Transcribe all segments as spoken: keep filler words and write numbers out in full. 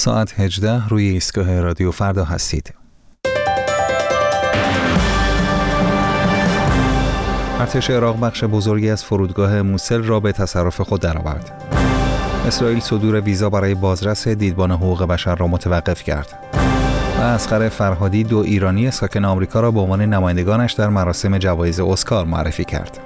ساعت هجده روی ایستگاه رادیو فردا هستید. ارتش عراق بخش بزرگی از فرودگاه موسل را به تصرف خود درآورد. اسرائیل صدور ویزا برای بازرس دیدبان حقوق بشر را متوقف کرد. و اصغر فرهادی دو ایرانی ساکن آمریکا را به عنوان نمایندگانش در مراسم جوایز اسکار معرفی کرد.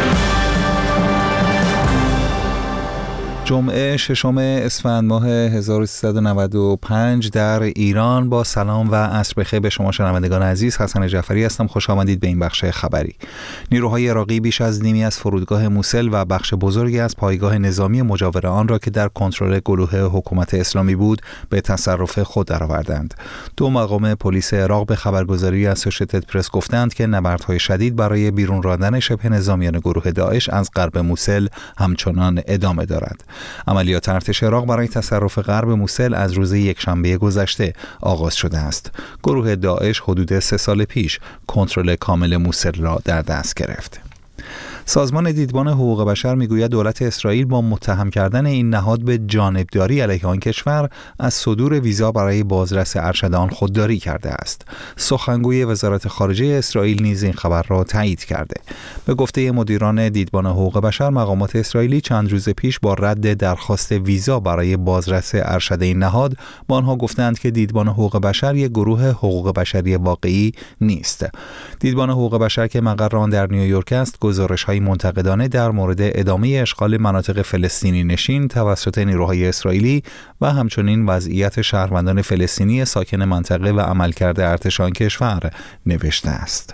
جمعه ششم اسفند ماه هزار و سیصد و نود و پنج در ایران. با سلام و عصر بخیر به شما شنوندگان عزیز، حسن جعفری هستم. خوش آمدید به این بخش خبری. نیروهای عراقی بیش از نیمی از فرودگاه موسل و بخش بزرگی از پایگاه نظامی مجاور آن را که در کنترل گروه حکومت اسلامی بود به تصرف خود درآوردند. دو مقام پلیس عراق به خبرگزاری اسوشیتد پرس گفتند که نبردهای شدید برای بیرون راندن شبه نظامیان گروه داعش از غرب موسل همچنان ادامه دارد. عملیات ارتش عراق برای تصرف غرب موسل از روز یکشنبه گذشته آغاز شده است. گروه داعش حدود سه سال پیش کنترل کامل موسل را در دست گرفت. سازمان دیدبان حقوق بشر میگوید دولت اسرائیل با متهم کردن این نهاد به جانبداری علیه آن کشور از صدور ویزا برای بازرس ارشد آن خودداری کرده است. سخنگوی وزارت خارجه اسرائیل نیز این خبر را تایید کرده. به گفته مدیران دیدبان حقوق بشر، مقامات اسرائیلی چند روز پیش با رد درخواست ویزا برای بازرس ارشد این نهاد با آنها گفتند که دیدبان حقوق بشر یک گروه حقوق بشری واقعی نیست. دیدبان حقوق بشر که مقر آن در نیویورک است، گزارش های منتقدانه در مورد ادامه اشغال مناطق فلسطینی نشین توسط نیروهای اسرائیلی و همچنین وضعیت شهروندان فلسطینی ساکن منطقه و عملکرد ارتش آن کشور نوشته است.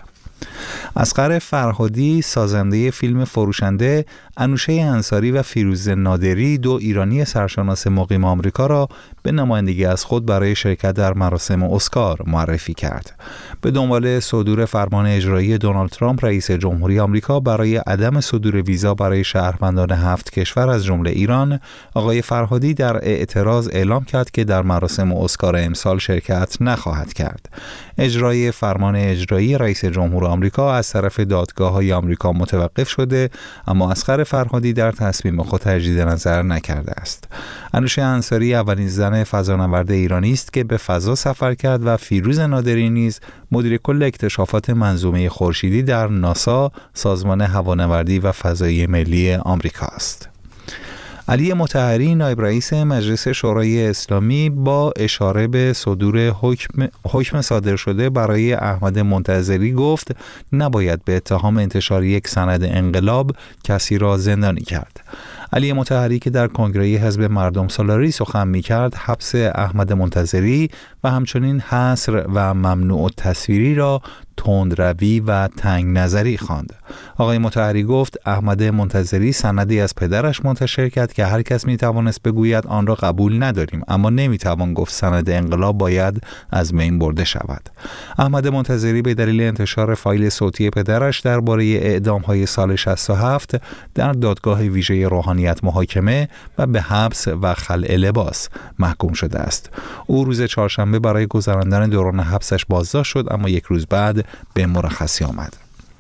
اصغر فرهادی سازنده فیلم فروشنده، انوشه انصاری و فیروز نادری دو ایرانی سرشناس مقیم آمریکا را به نمایندگی از خود برای شرکت در مراسم اسکار معرفی کرد. به دنبال صدور فرمان اجرایی دونالد ترامپ رئیس جمهوری آمریکا برای عدم صدور ویزا برای شهروندان هفت کشور از جمله ایران، آقای فرهادی در اعتراض اعلام کرد که در مراسم اسکار امسال شرکت نخواهد کرد. اجرای فرمان اجرایی رئیس جمهور آمریکا از طرف دادگاه‌های آمریکا متوقف شده، اما اصغر فرهادی در تصمیم خود تجدید نظر نکرده است. انوشه انصاری اولین زن فضانورد ایرانی است که به فضا سفر کرد و فیروز نادری نیز مدیر کل اکتشافات منظومه خورشیدی در ناسا، سازمان هوانوردی و فضایی ملی آمریکا است. علی مطهری نایب رئیس مجلس شورای اسلامی با اشاره به صدور حکم, حکم صادر شده برای احمد منتظری گفت نباید به اتهام انتشار یک سند انقلاب کسی را زندانی کرد. علی مطهری که در کنگره حزب مردم سالاری سخن می‌کرد، حبس احمد منتظری و همچنین حصر و ممنوع تصویری را تندروی و تنگ نظری خواند. آقای مطهری گفت احمد منتظری سندی از پدرش منتشر کرد که هر کس می‌توانست بگوید آن را قبول نداریم، اما نمی‌توان گفت سند انقلاب باید از بین برده شود. احمد منتظری به دلیل انتشار فایل صوتی پدرش درباره اعدام‌های سال شصت و هفت در دادگاه ویژه روحانیت محاکمه و به حبس و خلع لباس محکوم شده است. او روز چهارشنبه برای گذراندن دوران حبسش بازداشت شد، اما یک روز بعد به مرخصی آمد.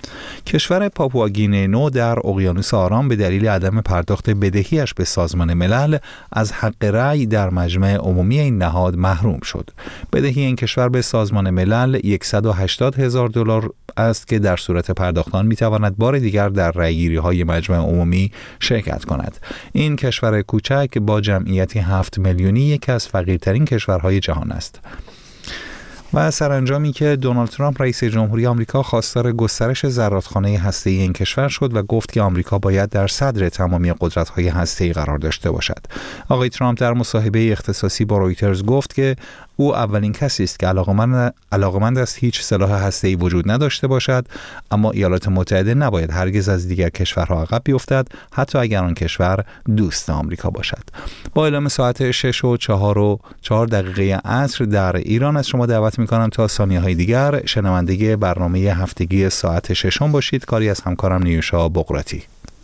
کشور پاپوآگینه نو در اقیانوس آرام به دلیل عدم پرداخت بدهیش به سازمان ملل از حق رأی در مجمع عمومی این نهاد محروم شد. بدهی این کشور به سازمان ملل صد و هشتاد هزار دلار است که در صورت پرداخت آن میتواند بار دیگر در رأیگیری‌های مجمع عمومی شرکت کند. این کشور کوچک با جمعیتی هفت میلیونی یکی از فقیرترین کشورهای جهان است. و سرانجامی که دونالد ترامپ رئیس جمهوری آمریکا خواستار گسترش زرادخانه هسته‌ای این کشور شد و گفت که آمریکا باید در صدر تمامی قدرت‌های هسته‌ای قرار داشته باشد. آقای ترامپ در مصاحبه اختصاصی با رویترز گفت که او اولین کسی است که علاقمند علاقمند است هیچ سلاح هسته‌ای وجود نداشته باشد، اما ایالات متحده نباید هرگز از دیگر کشورها عقب بیفتد، حتی اگر آن کشور دوست آمریکا باشد. با اعلام ساعت شش و چهار و چهار دقیقه عصر در ایران از شما دعوت می‌کنم تا ثانیه‌های دیگر شنونده برنامه هفتگی ساعت ششم باشید. کاری از همکارم نیوشا بقراتی.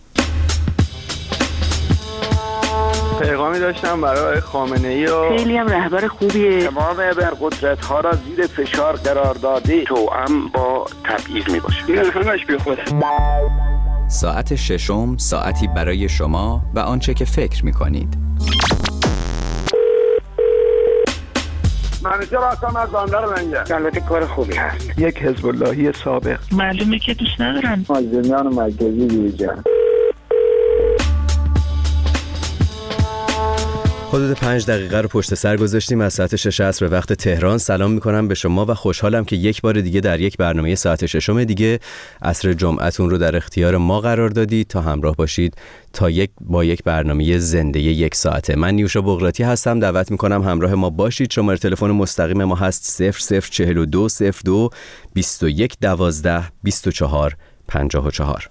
پیغامی داشتم برای خامنه‌ای و خیلی هم رهبر خوبیه. تمام ابرقدرت‌ها را زیر فشار قرار داده، توأم با تبعیض میباشه. این همش بی خوده. ساعت ششم، ساعتی برای شما و آنچه که فکر میکنید. همیشه راستم از بنده رو منگه. البته کار خوبی هست. یک حزب اللهی سابق. معلومه که دوست ندارن مازنیان مرکزی بیجن. حدود پنج دقیقه رو پشت سر گذاشتیم از ساعت شش عصر به وقت تهران. سلام میکنم به شما و خوشحالم که یک بار دیگه در یک برنامه ساعت ششم دیگه عصر جمعتون رو در اختیار ما قرار دادید تا همراه باشید تا یک با یک برنامه زنده یک ساعته. من نیوشا بغراتی هستم، دعوت میکنم همراه ما باشید. شماره تلفن مستقیم ما هست صفر صفر چهل و دو صفر دو بیست و یک دوازده بیست و چهار پنجاه و چهار.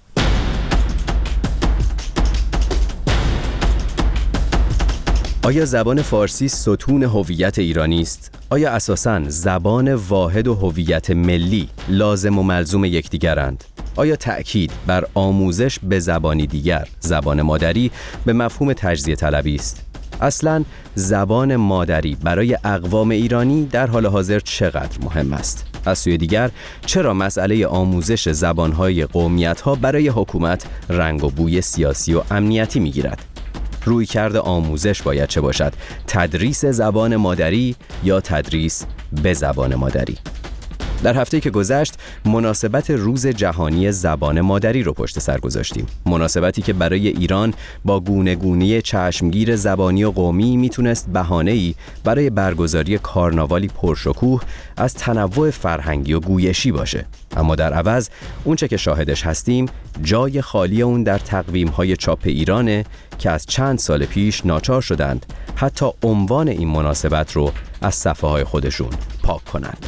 آیا زبان فارسی ستون هویت ایرانی است؟ آیا اساساً زبان واحد و هویت ملی لازم و ملزوم یکدیگرند؟ آیا تأکید بر آموزش به زبانی دیگر، زبان مادری، به مفهوم تجزیه طلبی است؟ اصلاً زبان مادری برای اقوام ایرانی در حال حاضر چقدر مهم است؟ از سوی دیگر چرا مسئله آموزش زبان‌های قومیت‌ها برای حکومت رنگ و بوی سیاسی و امنیتی می‌گیرد؟ رویکرد آموزش باید چه باشد؟ تدریس زبان مادری یا تدریس به زبان مادری؟ در هفته که گذشت مناسبت روز جهانی زبان مادری رو پشت سر گذاشتیم. مناسبتی که برای ایران با گونه گونه چشمگیر زبانی و قومی میتونست بهانه‌ای برای برگزاری کارناوالی پرشکوه از تنوع فرهنگی و گویشی باشه. اما در عوض اونچه که شاهدش هستیم جای خالی اون در تقویم‌های چاپ ایرانه که از چند سال پیش ناچار شدند حتی عنوان این مناسبت رو از صفحه‌های خودشون پاک کنند.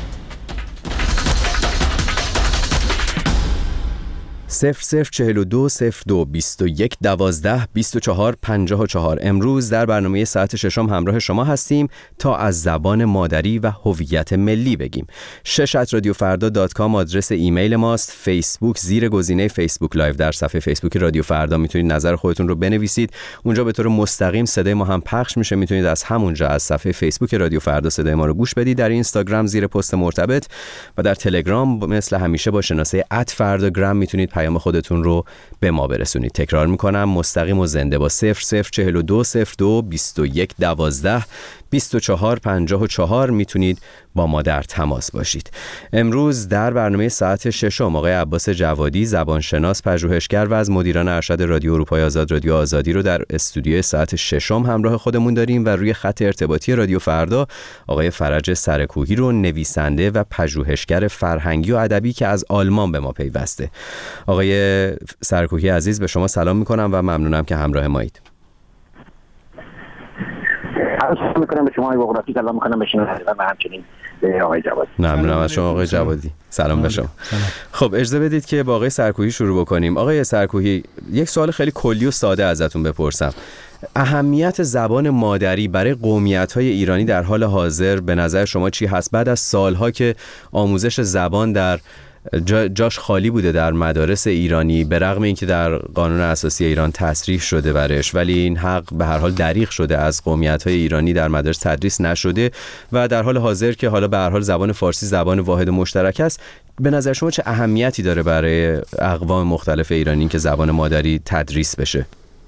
صفر صفر چهل و دو صفر دو بیست و یک دوازده بیست و چهار پنجاه و چهار. امروز در برنامه ساعت ششم همراه شما هستیم تا از زبان مادری و هویت ملی بگیم. شش ات رادیو فردا دات کام آدرس ایمیل ماست. فیسبوک زیر گزینه فیسبوک لایو در صفحه فیسبوک رادیو فردا میتونید نظر خودتون رو بنویسید. اونجا به طور مستقیم صدای ما هم پخش میشه، میتونید از همونجا از صفحه فیسبوک رادیو فردا صدای ما رو گوش بدید. در اینستاگرام زیر پست مرتبط و در تلگرام مثل همیشه با شناسه ات فرداگرام میتونید پیام خودتون رو به ما برسونید. تکرار میکنم مستقیم و زنده با صفر صفر چهل و دو صفر دو بیست و یک دوازده بیست و چهار پنجاه و چهار میتونید با ما در تماس باشید. امروز در برنامه ساعت ششم آقای عباس جوادی زبانشناس پژوهشگر و از مدیران ارشد رادیو اروپای آزاد رادیو آزادی رو در استودیوی ساعت ششم همراه خودمون داریم و روی خط ارتباطی رادیو فردا آقای فرج سرکوهی رو نویسنده و پژوهشگر فرهنگی و ادبی که از آلمان به ما پیوسته. آقای سرکوهی عزیز به شما سلام میکنم و ممنونم که همراه مایید. سلام میکنم به شما آقای بغراتی، سلام میکنم به شنوندگان و همچنین به آقای جوادی. ممنونم از شما آقای جوادی. سلام به شما. خب اجازه بدید که با آقای سرکوهی شروع بکنیم. آقای سرکوهی یک سوال خیلی کلی و ساده ازتون بپرسم. اهمیت زبان مادری برای قومیت‌های ایرانی در حال حاضر به نظر شما چی هست؟ بعد از سالها که آموزش زبان در جا جاش خالی بوده در مدارس ایرانی، به رغم اینکه در قانون اساسی ایران تصریح شده برش، ولی این حق به هر حال دریغ شده از قومیت‌های ایرانی در مدارس تدریس نشده و در حال حاضر که حالا به هر حال زبان فارسی زبان واحد و مشترک است، به نظر شما چه اهمیتی داره برای اقوام مختلف ایرانی که زبان مادری تدریس بشه؟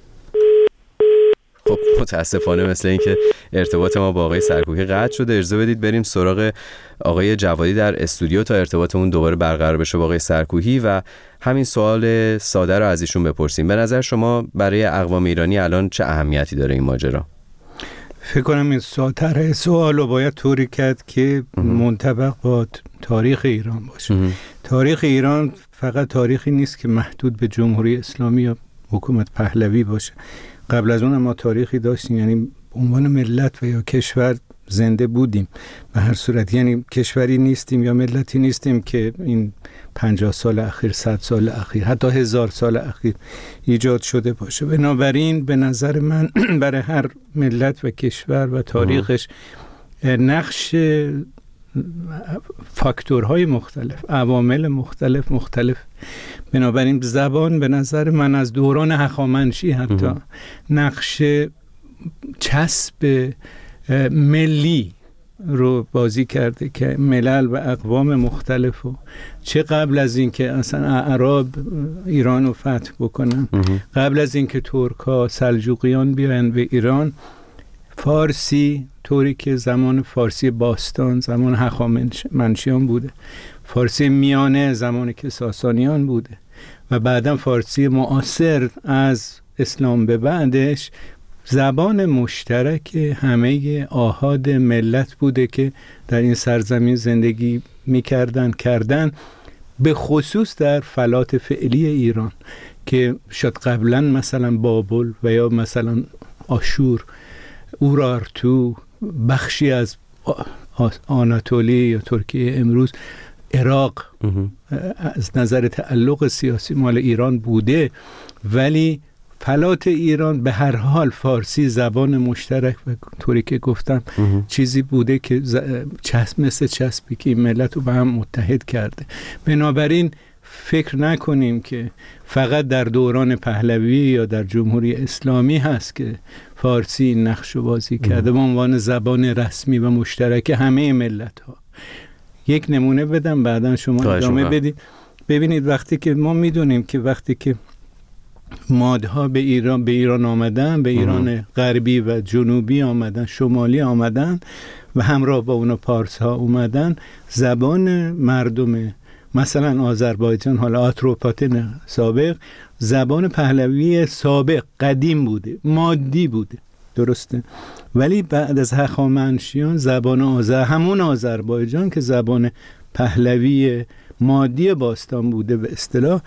خب متاسفانه مثل این که ارتباط ما با آقای سرکوهی قطع شده. اجازه بدید بریم سراغ آقای جوادی در استودیو تا ارتباطمون دوباره برقرار بشه با آقای سرکوهی و همین سوال ساده رو از ایشون بپرسیم. به نظر شما برای اقوام ایرانی الان چه اهمیتی داره این ماجرا؟ فکر کنم این طرح سوال رو باید طوری کرد که منطبق با تاریخ ایران باشه. اه. تاریخ ایران فقط تاریخی نیست که محدود به جمهوری اسلامی یا حکومت پهلوی باشه. قبل از اون ما تاریخی داشتیم، یعنی عنوان ملت و یا کشور زنده بودیم به هر صورت، یعنی کشوری نیستیم یا ملتی نیستیم که این پنجاه سال اخیر، صد سال اخیر، حتی هزار سال اخیر ایجاد شده باشه. بنابراین به نظر من برای هر ملت و کشور و تاریخش نقش فاکتورهای مختلف، عوامل مختلف مختلف بنابراین زبان به نظر من از دوران هخامنشی حتی نقش چسب ملی رو بازی کرده که ملل و اقوام مختلف و چه قبل از این که اصلا اعراب ایران رو فتح بکنن، قبل از این که ترک‌ها سلجوقیان بیاین به ایران، فارسی طوری که زمان فارسی باستان زمان هخامنشیان بوده، فارسی میانه زمانی که ساسانیان بوده و بعداً فارسی معاصر از اسلام به بعدش زبان مشترک همه آحاد ملت بوده که در این سرزمین زندگی میکردن کردن، به خصوص در فلات فعلی ایران که شاید قبلا مثلا بابل و یا مثلا آشور، اورارتو، بخشی از آناتولی یا ترکیه امروز، عراق از نظر تعلق سیاسی مال ایران بوده، ولی فلات ایران به هر حال فارسی زبان مشترک و طوری که گفتم چیزی بوده که چسب مثل چسبی که این ملت رو به هم متحد کرده. بنابراین فکر نکنیم که فقط در دوران پهلوی یا در جمهوری اسلامی هست که فارسی نقش بازی کرده به عنوان زبان رسمی و مشترک همه ملت ها. یک نمونه بدم بعداً شما ادامه بدید. ببینید وقتی که ما میدونیم که وقتی که مادها به ایران به ایران آمدن، به ایران غربی و جنوبی آمدن، شمالی آمدن و همراه با اونا پارس ها اومدن، زبان مردم مثلا آذربایجان، حالا آتروپاتن سابق، زبان پهلوی سابق قدیم بوده، مادی بوده، درسته؟ ولی بعد از هخامنشیان زبان آذر، همون آذربایجان که زبان پهلوی مادی باستان بوده به اصطلاح،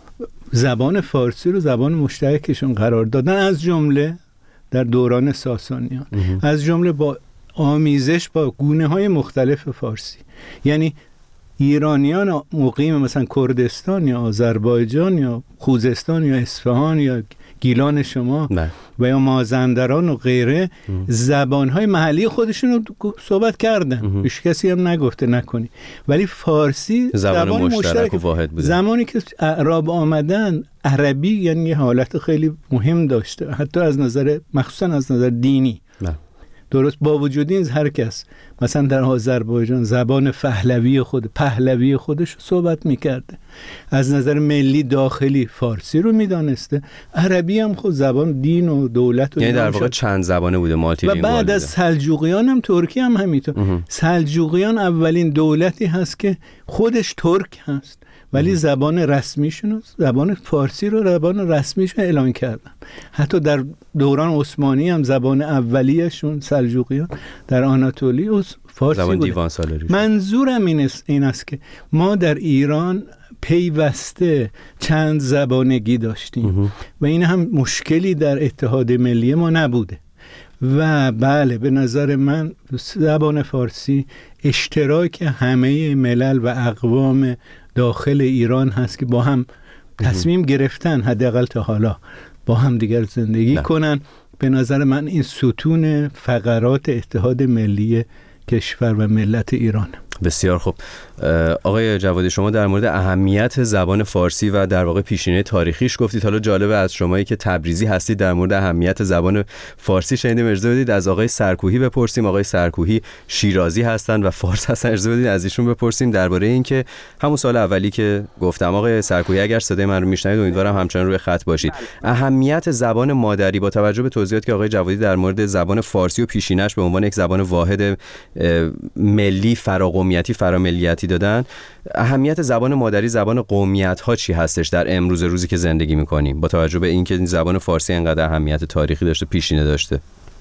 زبان فارسی رو زبان مشترکشون قرار دادن، از جمله در دوران ساسانیان، از جمله با آمیزش با گونه های مختلف فارسی. یعنی ایرانیان مقیم مثلا کردستان یا آذربایجان یا خوزستان یا اصفهان یا گیلان شما نه. و یا مازندران و غیره زبانهای محلی خودشون رو صحبت کردن، هیچ کسی هم نگفته نکنی، ولی فارسی زبان, زبان مشترک, مشترک و واحد بوده. زمانی که اعراب آمدن، عربی یعنی یه حالت خیلی مهم داشته، حتی از نظر مخصوصا از نظر دینی نه. درست، با وجود این هر کس مثلا در آذربایجان زبان پهلوی خود پهلوی خودش صحبت میکرده، از نظر ملی داخلی فارسی رو میدانسته، عربی هم خود زبان دین و دولت و یعنی در واقع چند زبانه بوده، مالتی و بعد از سلجوقیان هم ترکی هم همینطور. سلجوقیان اولین دولتی هست که خودش ترک هست ولی زبان رسمیشون زبان فارسی رو زبان رسمیشون اعلان کردن. حتی در دوران عثمانی هم زبان اولیه‌شون سلجوقیان در آناتولی فارسی زبان بوده. دیوان سالاری. منظورم این است, این است که ما در ایران پیوسته چند زبانگی داشتیم و این هم مشکلی در اتحاد ملی ما نبوده. و بله، به نظر من زبان فارسی اشتراک همه ملل و اقوام داخل ایران هست که با هم تصمیم گرفتن حداقل تا حالا با هم دیگر زندگی نه. کنن. به نظر من این ستون فقرات اتحاد ملی کشور و ملت ایران. بسیار خوب. آقای جوادی، شما در مورد اهمیت زبان فارسی و در واقع پیشینه تاریخیش گفتید. حالا جالبه از شمایی که تبریزی هستید در مورد اهمیت زبان فارسی شنیدیم. اجازه بدید از آقای سرکوهی بپرسیم. آقای سرکوهی شیرازی هستن و فارس هستن. اجازه بدید از ایشون بپرسیم درباره این که همون سال اولی که گفتم. آقای سرکوهی اگر صدای من رو میشنوید امیدوارم همچنان روی خط باشید. اهمیت زبان مادری با توجه به توضیحاتی که آقای جوادی در مورد زبان فارسی و پیشینه‌اش به عنوان یک زبان واحد ملی فراقومیتی فراملیتی دادن، اهمیت زبان مادری، زبان قومیت ها چی هستش در امروز روزی که زندگی میکنیم با توجه به اینکه زبان فارسی انقدر اهمیت تاریخی داشته، پیشینه داشته؟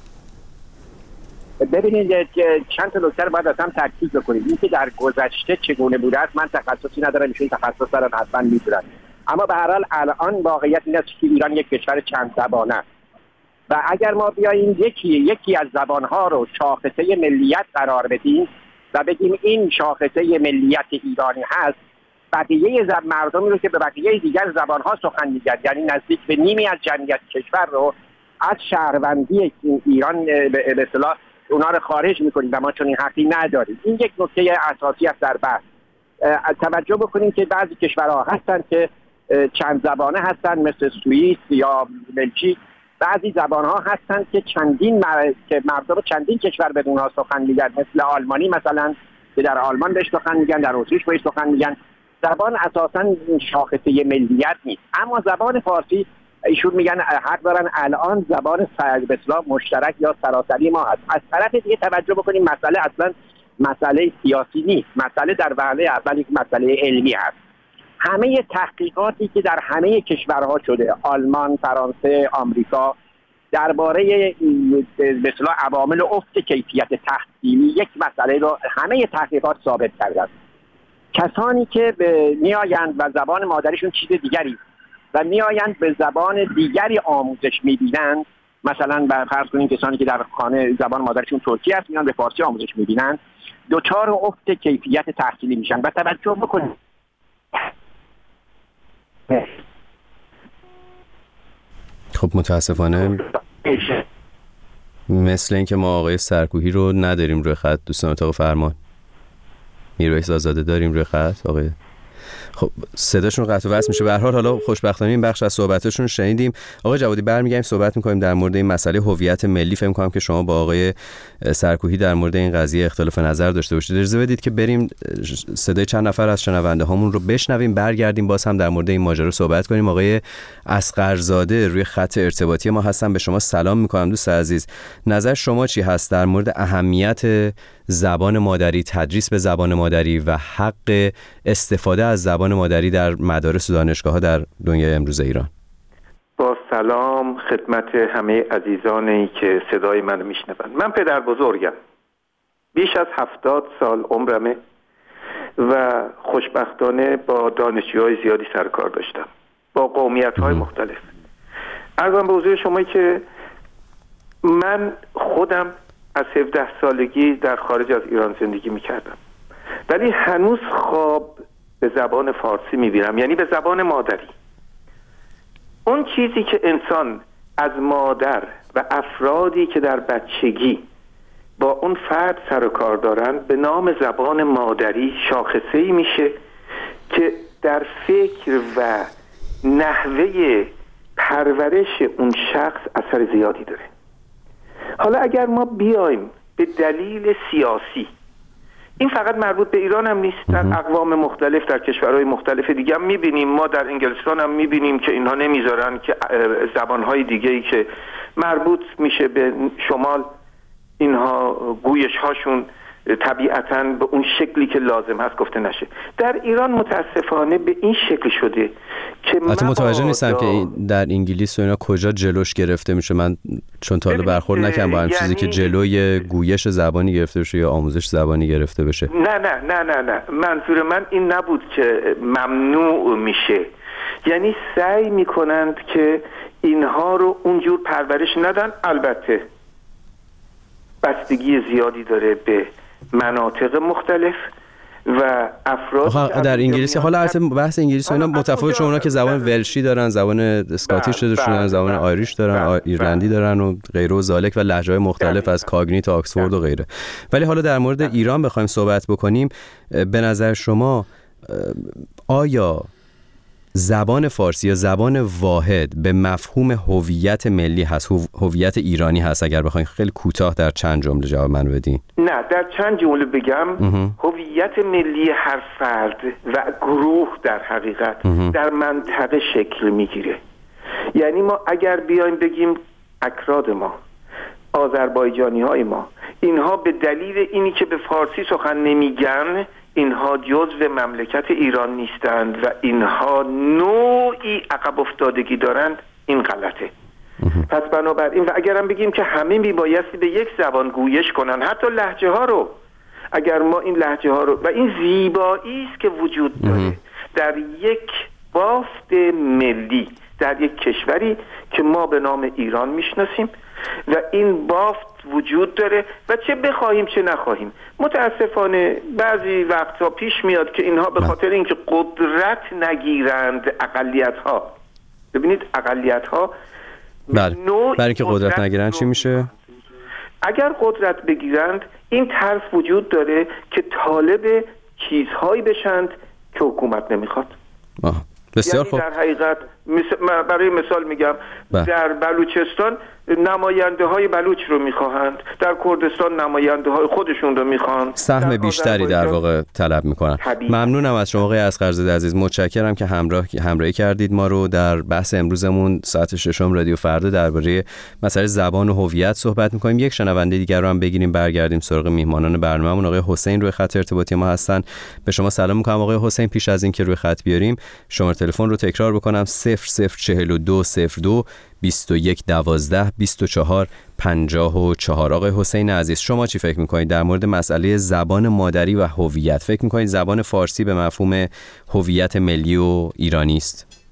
ببینید چند تا نکته رو باید از هم تاکید بکنیم. اینکه در گذشته چگونه بوده است من تخصصی ندارم، ایشون تخصص دارن حتما میدونن، اما به هر حال الان واقعیت این است که ایران یک کشور چند زبانه است و اگر ما بیاییم یکی یکی از زبانها رو شاخصه ملیت قرار بدیم و بگیم این شاخصه ملیت ایرانی هست، بقیه زب مردمی رو که به بقیه دیگر زبانها سخن میگن، یعنی نزدیک به نیمی از جمعیت کشور رو از شهروندی ایران به اصطلاح اونا رو خارج میکنیم و ما چون این حقی نداریم. این یک نکته اساسی است در بحث. توجه بکنیم که بعضی کشورها هستن که چند زبانه هستن، مثل سوئیس یا بلژیک. بعضی زبانها هستن که چندین مر... که مردم چندین کشور بدون ها سخن میگن، مثل آلمانی مثلا که در آلمان بهش سخن میگن، در اتریش بهش سخن میگن. زبان اساساً شاخصه ملیت نیست، اما زبان فارسی ایشون میگن حق دارن الان زبان به اصطلاح مشترک یا سراسری ما هست. از طرف دیگه توجه بکنیم مسئله اصلا مسئله سیاسی نیست، مسئله در وهله اول یک مسئله علمی است. همه تحقیقاتی که در همه کشورها شده، آلمان، فرانسه، آمریکا، درباره به اصطلاح عوامل افت کیفیت تحصیلی یک مسئله رو همه تحقیقات ثابت کردند. کسانی که میآیند و زبان مادریشون چیز دیگری و میآیند به زبان دیگری آموزش میبینند، مثلا بر فرض کنیم کسانی که در خانه زبان مادرشون ترکی است میان به فارسی آموزش میبینند، دچار افت کیفیت تحصیلی میشن. و توجه بکنید خب متاسفانه مثل اینکه ما آقای سرکوهی رو نداریم روی خط. دوستان اتاق فرمان، میرویس آزاده داریم روی خط آقای؟ خب صداشون قطع و وصل میشه. به هر حال حالا خوشبختانه این بخش از صحبتاشون شنیدیم. آقای جوادی برمیگردیم صحبت میکنیم در مورد این مسئله هویت ملی. فکر میکنم که شما با آقای سرکوهی در مورد این قضیه اختلاف نظر داشته باشید. اجازه بدید که بریم صدای چند نفر از شنونده هامون رو بشنویم، برگردیم باز هم در مورد این ماجرا صحبت کنیم. آقای اصغرزاده روی خط ارتباطی ما هستن. به شما سلام میکنم دوست عزیز. نظر شما چی هست در مورد اهمیت زبان مادری، تدریس به زبان مادری و حق استفاده از زبان مادری در مدارس و دانشگاه‌ها در دنیای امروز ایران؟ با سلام خدمت همه عزیزانی که صدای من میشنوند. من پدر بزرگم، بیش از هفتاد سال عمرمه و خوشبختانه با دانشجوهای زیادی سر کار داشتم، با قومیت‌های مختلف. عرضم به حضور شما که من خودم از هفده سالگی در خارج از ایران زندگی میکردم، ولی هنوز خواب به زبان فارسی میبینم، یعنی به زبان مادری. اون چیزی که انسان از مادر و افرادی که در بچگی با اون فرد سر و کار دارن به نام زبان مادری شاخصه‌ای میشه که در فکر و نحوه پرورش اون شخص اثر زیادی داره. حالا اگر ما بیایم به دلیل سیاسی، این فقط مربوط به ایران هم نیست، در اقوام مختلف در کشورهای مختلف دیگه هم میبینیم. ما در انگلستان هم میبینیم که اینها نمیذارن که زبانهای دیگه‌ای که مربوط میشه به شمال، اینها گویش هاشون طبیعتاً به اون شکلی که لازم هست گفته نشه. در ایران متاسفانه به این شکل شده که من متوجه نیستم که در انگلیس و اینا کجا جلوش گرفته میشه. من چون تا حالا برخورد نکردم با هم چیزی که جلوی گویش زبانی گرفته بشه یا آموزش زبانی گرفته بشه. نه نه نه نه نه منظور من این نبود که ممنوع میشه، یعنی سعی میکنند که اینها رو اونجور پرورش ندن. البته بستگی زیادی داره به مناطق مختلف و افراد در انگلیسی. حالا البته بحث انگلیسی اینا متفاوت چون اونا که زبان ولشی دارن، زبان اسکاتیش دارن، زبان آیریش دارن، ایرلندی دارن و غیره و ذالک و لهجه‌های مختلف از کاگنی تا آکسفورد و غیره. ولی حالا در مورد ایران بخوایم صحبت بکنیم، به نظر شما آیا زبان فارسی یا زبان واحد به مفهوم هویت ملی هست، هویت ایرانی هست؟ اگر بخواید خیلی کوتاه در چند جمله جواب من بدین. نه، در چند جمله بگم. هویت ملی هر فرد و گروه در حقیقت امه. در منطقه شکل میگیره. یعنی ما اگر بیایم بگیم اکراد ما، آذربایجانی های ما، اینها به دلیل اینی که به فارسی سخن نمیگن اینها جزو مملکت ایران نیستند و اینها نوعی عقب افتادگی دارند، این غلطه. پس بنابراین و اگرم بگیم که همه میبایستی به یک زبان گویش کنن، حتی لهجه ها رو، اگر ما این لهجه ها رو، و این زیبایی است که وجود داره در یک بافت ملی در یک کشوری که ما به نام ایران میشناسیم و این بافت وجود داره و چه بخواهیم چه نخواهیم. متاسفانه بعضی وقتا پیش میاد که اینها به خاطر اینکه قدرت نگیرند اقلیت ها، ببینید اقلیت ها بله برای اینکه قدرت نگیرند چی میشه؟ اگر قدرت بگیرند این ترس وجود داره که طالب چیزهایی بشند که حکومت نمیخواد. آه. بسیار یعنی در حقیقت برای مثال میگم با. در بلوچستان نماینده های بلوچ رو میخواهند، در کردستان نماینده های خودشون رو میخوان، سهم بیشتری در واقع طلب میکنن. ممنونم از شما آقای اصغرزاده عزیز، متشکرم که همراه همراهی کردید ما رو در بحث امروزمون. ساعت ششم رادیو فردا درباره مسئله زبان و هویت صحبت میکنیم. یک شنونده دیگر رو هم بگیریم برگردیم سراغ میهمانان برنامه‌مون. آقای حسین روی خط ارتباطی ما هستن. به شما سلام میکنم آقای حسین. پیش از اینکه روی خط بیاریم شماره تلفن رو تکرار بکنم: صفر صفر چهل و دو صفر دو بیست و یک دوازده بیست و چهار پنجاه و چهار. آقای حسین عزیز، شما چی فکر میکنید در مورد مسئله زبان مادری و هویت؟ فکر میکنید زبان فارسی به مفهوم هویت ملی و ایرانی است؟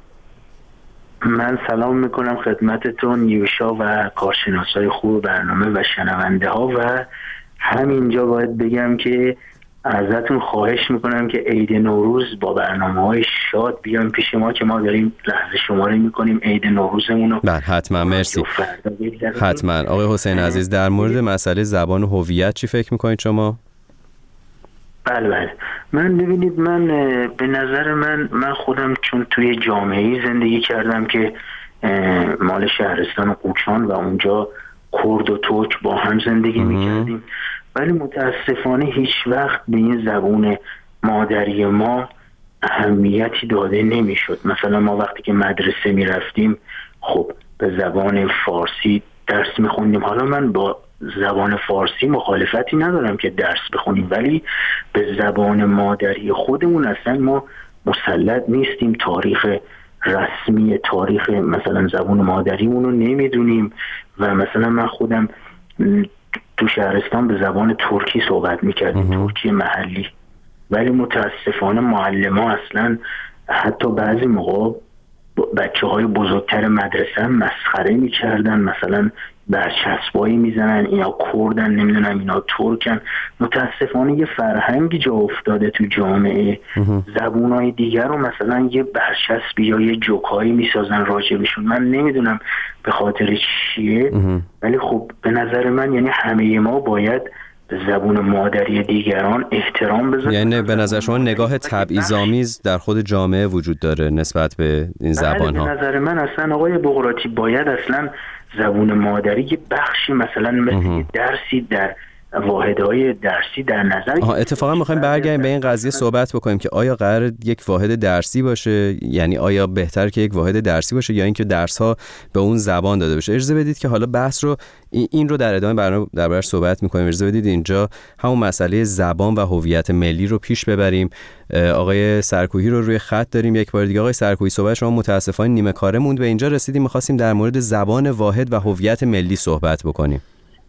من سلام میکنم خدمتتون یوشا و کارشناسای خوب برنامه و شنونده ها، و همینجا باید بگم که ازتون خواهش میکنم که عید نوروز با برنامه‌های شاد بیان پیش ما که ما داریم لحظه شماری میکنیم عید نوروزمون رو. بله حتما، مرسی. حتما. آقای حسین عزیز، در مورد مسئله زبان و هویت چی فکر میکنید شما؟ بله بله من ببینید، من به نظر من من خودم چون توی جامعه‌ای زندگی کردم که مال شهرستان قوچان و اونجا کرد و ترک با هم زندگی میکردیم، ولی متاسفانه هیچ وقت به این زبان مادری ما اهمیتی داده نمیشد. مثلا ما وقتی که مدرسه میرفتیم خب به زبان فارسی درس میخوندیم. حالا من با زبان فارسی مخالفتی ندارم که درس بخونیم، ولی به زبان مادری خودمون اصلا ما مسلط نیستیم. تاریخ رسمی تاریخ مثلا زبان مادریمون رو نمیدونیم، و مثلا من خودم تو شهرستان به زبان ترکی صحبت میکردیم، ترکی محلی، ولی متاسفانه معلم ها اصلا حتی بعضی موقع بچه های بزرگتر مدرسه مسخره میکردن، مثلا برچسبایی میزنن اینا کردن نمیدونم اینا ترکن. متاسفانه یه فرهنگی جا افتاده تو جامعه، زبونهای دیگر رو مثلا یه برچسبی یا یه جوکایی میسازن راجبشون. من نمیدونم به خاطر چیه، ولی خب به نظر من یعنی همه ما باید به زبون مادری دیگران احترام بذاریم. یعنی به نظر شما نگاه تبعیض‌آمیز در خود جامعه وجود داره نسبت به این زبان ها؟ به نظر من اصلا آقای بغراتی باید اصلا زبون مادری یه بخشی مثلا مثل درسی در واحدهای درسی در نظر. آها، اتفاقا می‌خوایم برگردیم به این قضیه صحبت بکنیم که آیا قرار یک واحد درسی باشه، یعنی آیا بهتر که یک واحد درسی باشه یا اینکه درس‌ها به اون زبان داده بشه؟ اجازه بدید که حالا بحث رو این رو در ادامه برنامه دربارش صحبت می‌کنیم. اجازه بدید اینجا همون مسئله زبان و هویت ملی رو پیش ببریم. آقای سرکوهی رو روی خط داریم یک بار دیگه. آقای سرکوهی، صحبت شما متأسفانه نیمه کاره موند. به اینجا رسیدیم می‌خواستیم در مورد زبان واحد و هویت ملی صحبت بکنیم.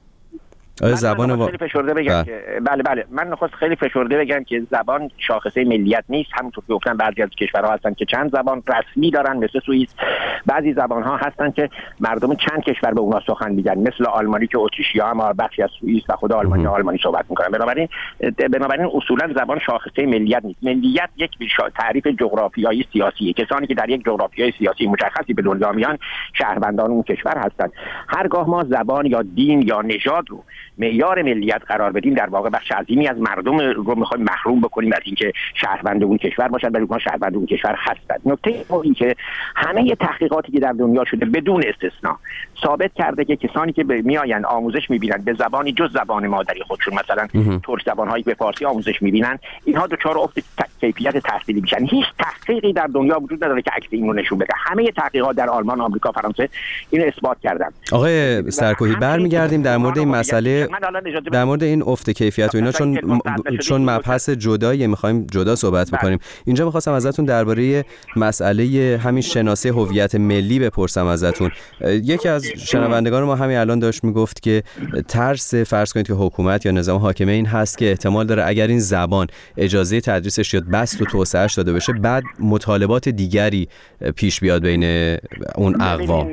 آیا زبان با... خیلی فشرده بگم بله. که بله بله من نخواست خیلی فشرده بگم که زبان شاخصه ملیت نیست. همونطور که گفتن بعضی از کشورها هستن که چند زبان رسمی دارن مثل سوئیس، بعضی زبان‌ها هستن که مردم چند کشور به اونها سخن میگن مثل آلمانی که اتریشی‌ها هم بخشی از سوئیس و خود آلمانی ها آلمانی صحبت میکنن. بنابراین بنابراین اصولا زبان شاخصه ملیت نیست. ملیت یک تعریف جغرافیایی سیاسیه. کسانی که در یک جغرافیای سیاسی مشخصی به دنیا میان شهروندان اون کشور هستند. هرگاه ما زبان یا دین یا نژاد رو معیار ملیت قرار بدیم در واقع بخش عظیمی از مردم رو می‌خوایم محروم بکنیم از اینکه شهروند اون کشور باشن، ولی اونها شهروند اون کشور هستند. نکته این که همه تحقیقاتی که در دنیا شده بدون استثنا ثابت کرده که کسانی که میآیند آموزش می‌بینند به زبانی جز زبان مادری خودشون، مثلا ترک زبان‌هایی به فارسی آموزش می‌بینن، اینها دچار افت کیفیت تحصیلی میشن. هیچ تحقیقی در دنیا وجود نداره که عکس این رو نشون بده. همه تحقیقات در آلمان، آمریکا، فرانسه اینو اثبات کردن. آقای سرکوهی، برمیگردیم در مورد این مسئله، در مورد این افت کیفیت و اینا، چون چون مبحث جدایی می‌خوایم جدا صحبت بکنیم. اینجا می‌خواستم ازتون درباره مسئله همین شناسه هویت ملی بپرسم ازتون. یکی از شنوندگان ما همین الان داشت میگفت که ترس فرض کنید که حکومت یا نظام حاکمه این هست که احتمال داره اگر این زبان اجازه تدریسش یا بست و توسعه‌اش داده بشه بعد مطالبات دیگری پیش بیاد بین اون اقوام.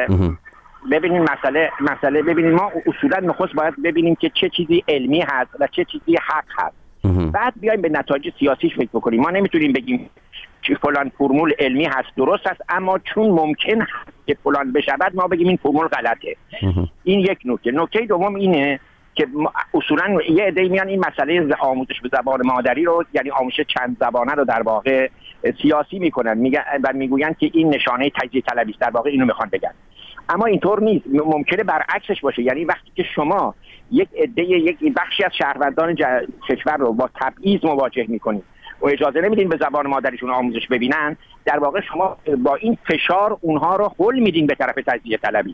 ببینین مسئله مسئله ببینین ما اصولا نخست باید ببینیم که چه چیزی علمی هست و چه چیزی حق هست، بعد بیایم به نتایج سیاسیش فکر بکنیم. ما نمیتونیم بگیم که فلان فرمول علمی هست درست است، اما چون ممکن هست که فلان بشود ما بگیم این فرمول غلطه. این یک نکته. نکته دوم اینه که اصولا یه عده‌ای میان این مسئله آموزش به زبان مادری رو، یعنی آموزش چند زبانه رو در واقع سیاسی میکنن، میگن و میگوین که این نشانه تجزیه طلبی است. در واقع اینو میخوان بگن، اما اینطور نیست. ممکنه برعکسش باشه. یعنی وقتی که شما یک عده یک بخشی از شهروندان کشور رو با تبعیض مواجه میکنید و اجازه نمیدین به زبان مادریشون آموزش ببینن، در واقع شما با این فشار اونها رو هل میدین به طرف تجزیه طلبی.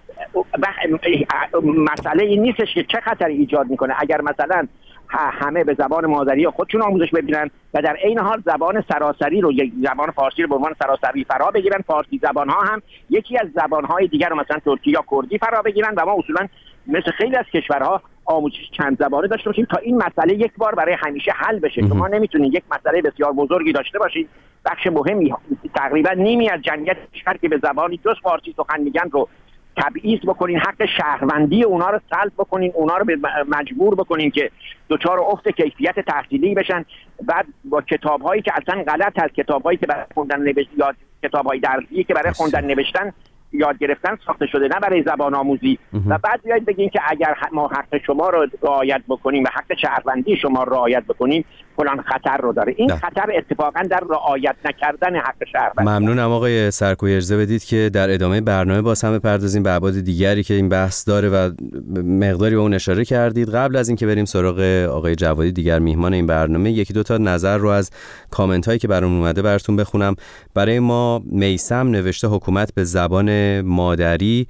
مسئله این نیستش که چه خطری ایجاد میکنه اگر مثلا همه به زبان مادری خودشون آموزش ببینن و در عین حال زبان سراسری رو، یک زبان فارسی رو به عنوان سراسری فرا بگیرن، فارسی زبان ها هم یکی از زبان های دیگر رو مثلا ترکی یا کردی فرا بگیرن و ما اصولا مثل خیلی از کشورها آموزش چند زبانه داشته باشیم تا این مسئله یک بار برای همیشه حل بشه. شما نمیتونید یک مسئله بسیار بزرگی داشته باشید، بخش مهمی تقریبا نیمی از جمعیت کشور که به زبانی جز فارسی سخن میگن رو تبعیض بکنین، حق شهروندی اونا رو سلب بکنین، اونا رو مجبور بکنین که دچار افت کیفیت تحصیلی بشن، بعد با کتاب‌هایی که اصلا غلط هست، کتاب‌هایی که برای خوندن نوشتن یا کتاب‌های درسی که برای خوندن نوشتن یاد گرفتن ساخته شده، نه برای زبان آموزی. و بعد بیاید بگین که اگر ما حق شما رو رعایت بکنیم و حق شهروندی شما رو رعایت بکنیم فلان خطر رو داره. این ده. خطر اتفاقا در رعایت نکردن حق شهروندی. ممنونم آقای سرکوبی. ارزه بدید که در ادامه برنامه باز هم بپردازیم به ابعاد دیگری که این بحث داره و مقداری به اون اشاره کردید. قبل از اینکه بریم سراغ آقای جوادی دیگر میهمان این برنامه، یکی دو تا نظر رو از کامنت هایی که برام اومده براتون بخونم. برای ما میثم نوشته حکومت به زبان مادری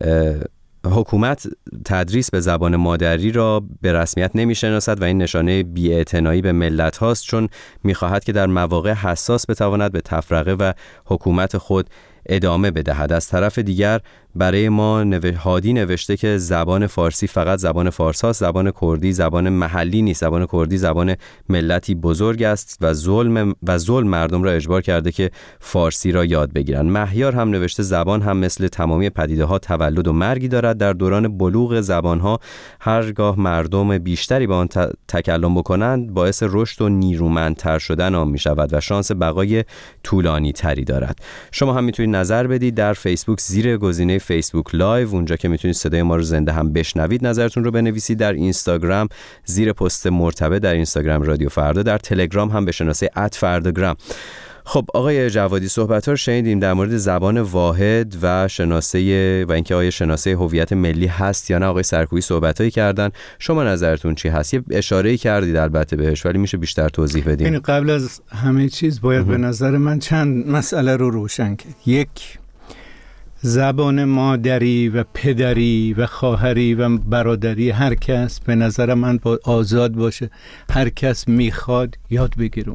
حکومت تدریس به زبان مادری را به رسمیت نمی‌شناسد و این نشانه بی‌اعتنایی به ملت هاست، چون می‌خواهد که در مواقع حساس بتواند به تفرقه و حکومت خود ادامه بدهد. از طرف دیگر برای ما نو... هادی نوشته که زبان فارسی فقط زبان فارس هاست، زبان کردی زبان محلی نیست، زبان کردی زبان ملتی بزرگ است و ظلم و ظلم مردم را اجبار کرده که فارسی را یاد بگیرند. مهیار هم نوشته زبان هم مثل تمامی پدیده ها تولد و مرگی دارد، در دوران بلوغ زبان ها هرگاه مردم بیشتری با آن ت... تکلم بکنند باعث رشد و نیرومندتر شدن آن می شود و شانس بقای طولانی تری دارد. شما هم میتونید نظر بدید در فیسبوک زیر گزینه فیسبوک لایو، اونجا که میتونید صدای ما رو زنده هم بشنوید، نظرتون رو بنویسید. در اینستاگرام زیر پست مرتبط در اینستاگرام رادیو فردا، در تلگرام هم به شناسه ات فرداگرام. خب آقای جوادی، صحبت‌ها رو شنیدیم در مورد زبان واحد و شناسه و اینکه آیا شناسه هویت ملی هست یا نه. آقای سرکوبی صحبتایی کردن، شما نظرتون چی هست؟ یه اشاره‌ای کردید البته بهش، ولی میشه بیشتر توضیح بدین. این قبل از همه چیز باید به نظر من چند مسئله رو روشن کرد. یک، زبان مادری و پدری و خواهری و برادری هر کس به نظر من با آزاد باشه، هر کس میخواد یاد بگیره،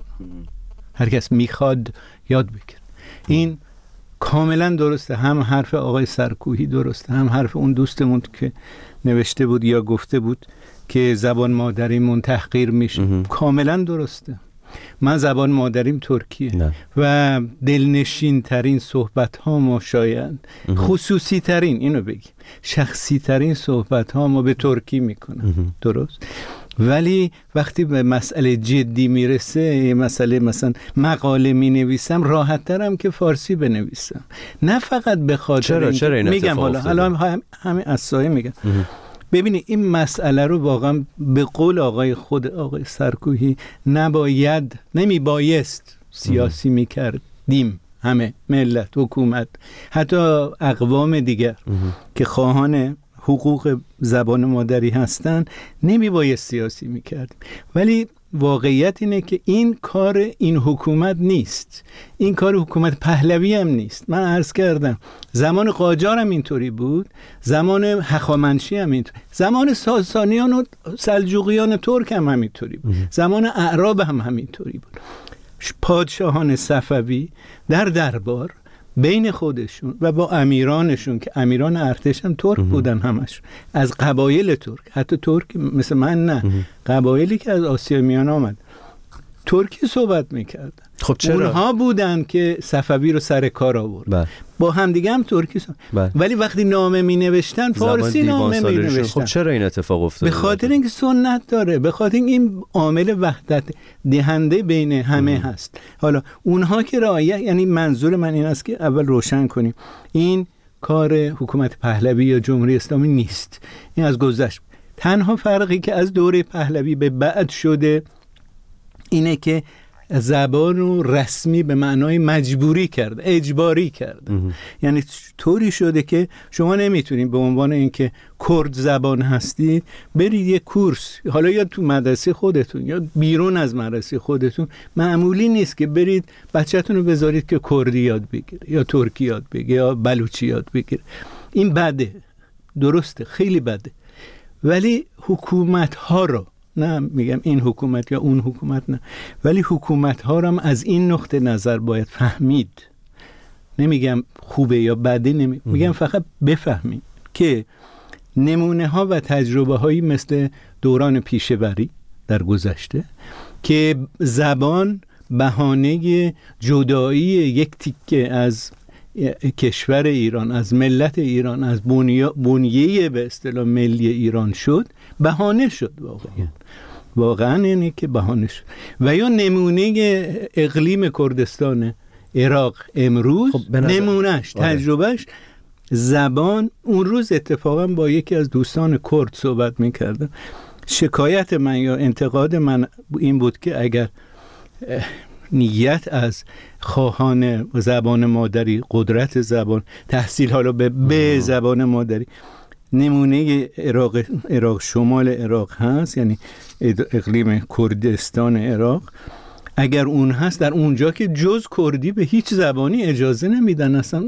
هر کس میخواد یاد بگیره. این کاملا درسته. هم حرف آقای سرکوهی درسته، هم حرف اون دوستمون که نوشته بود یا گفته بود که زبان مادریمون تحقیر میشه. کاملا درسته. من زبان مادریم ترکیه نه. و دلنشین ترین صحبت ها ما شاید خصوصی ترین، اینو بگیم شخصی ترین صحبت ها ما به ترکی میکنم. درست. ولی وقتی به مسئله جدی میرسه، مسئله مثلا مقاله مینویسم، راحت ترم که فارسی بنویسم، نه فقط به خاطر چرا این چرا این میگم حالا حالا هم همه از سایه میگم. ببینید این مسئله رو واقعا به قول آقای خود آقای سرکوهی نباید نمی بایست سیاسی میکردیم. همه ملت، حکومت، حتی اقوام دیگر که خواهان حقوق زبان مادری هستن نمی بایست سیاسی میکردیم. ولی واقعیت اینه که این کار این حکومت نیست، این کار حکومت پهلوی هم نیست. من عرض کردم زمان قاجار هم اینطوری بود، زمان هخامنشی هم اینطوری، زمان ساسانیان و سلجوقیان ترک هم همینطوری بود، زمان اعراب هم همینطوری بود. پادشاهان صفوی در دربار بین خودشون و با امیرانشون که امیران ارتش هم ترک بودن، همش از قبایل ترک، حتی ترک مثل من نه، قبایلی که از آسیا میانه آمد ترکی صحبت میکردن. خب چرا؟ اونها بودن که صفوی رو سر کار آورد. با همدیگه هم ترکی صحبت، ولی وقتی نامه می نوشتن فارسی نامه می نوشتن. خب چرا این اتفاق افتاد؟ به خاطر اینکه سنت داره، به خاطر اینکه این عامل وحدت دهنده بین همه ام. هست. حالا اونها که رعایت، یعنی منظور من این است که اول روشن کنیم این کار حکومت پهلوی یا جمهوری اسلامی نیست، این از گذشت. تنها فرقی که از دوره پهلوی به بعد شده اینه که زبان رو رسمی به معنای مجبوری کرد، اجباری کرد. یعنی طوری شده که شما نمیتونید به عنوان اینکه کرد زبان هستید برید یه کورس، حالا یا تو مدرسه خودتون یا بیرون از مدرسه خودتون، معمولی نیست که برید بچه‌تون رو بذارید که کردی یاد بگیره یا ترکی یاد بگیره یا بلوچی یاد بگیره. این بده، درسته، خیلی بده. ولی حکومت ها رو، نه میگم این حکومت یا اون حکومت، نه، ولی حکومت ها رو هم از این نقطه نظر باید فهمید. نمیگم خوبه یا بده، نمی... میگم فقط بفهمید که نمونه ها و تجربه هایی مثل دوران پیشوری در گذشته که زبان بهانه جدایی یک تیکه از کشور ایران، از ملت ایران، از بنیه به اصطلاح ملی ایران شد، بهانه شد. واقعا واقعا اینه که بهانه شد. و یا نمونه اقلیم کردستان عراق امروز، خب نمونهش، تجربهش زبان. اون روز اتفاقا با یکی از دوستان کرد صحبت میکردم، شکایت من یا انتقاد من این بود که اگر نیت از خواهان زبان مادری، قدرت زبان، تحصیل حالا به, به زبان مادری، نمونه عراق, عراق شمال عراق هست، یعنی اقلیم کردستان عراق، اگر اون هست در اونجا که جز کردی به هیچ زبانی اجازه نمیدن اصلا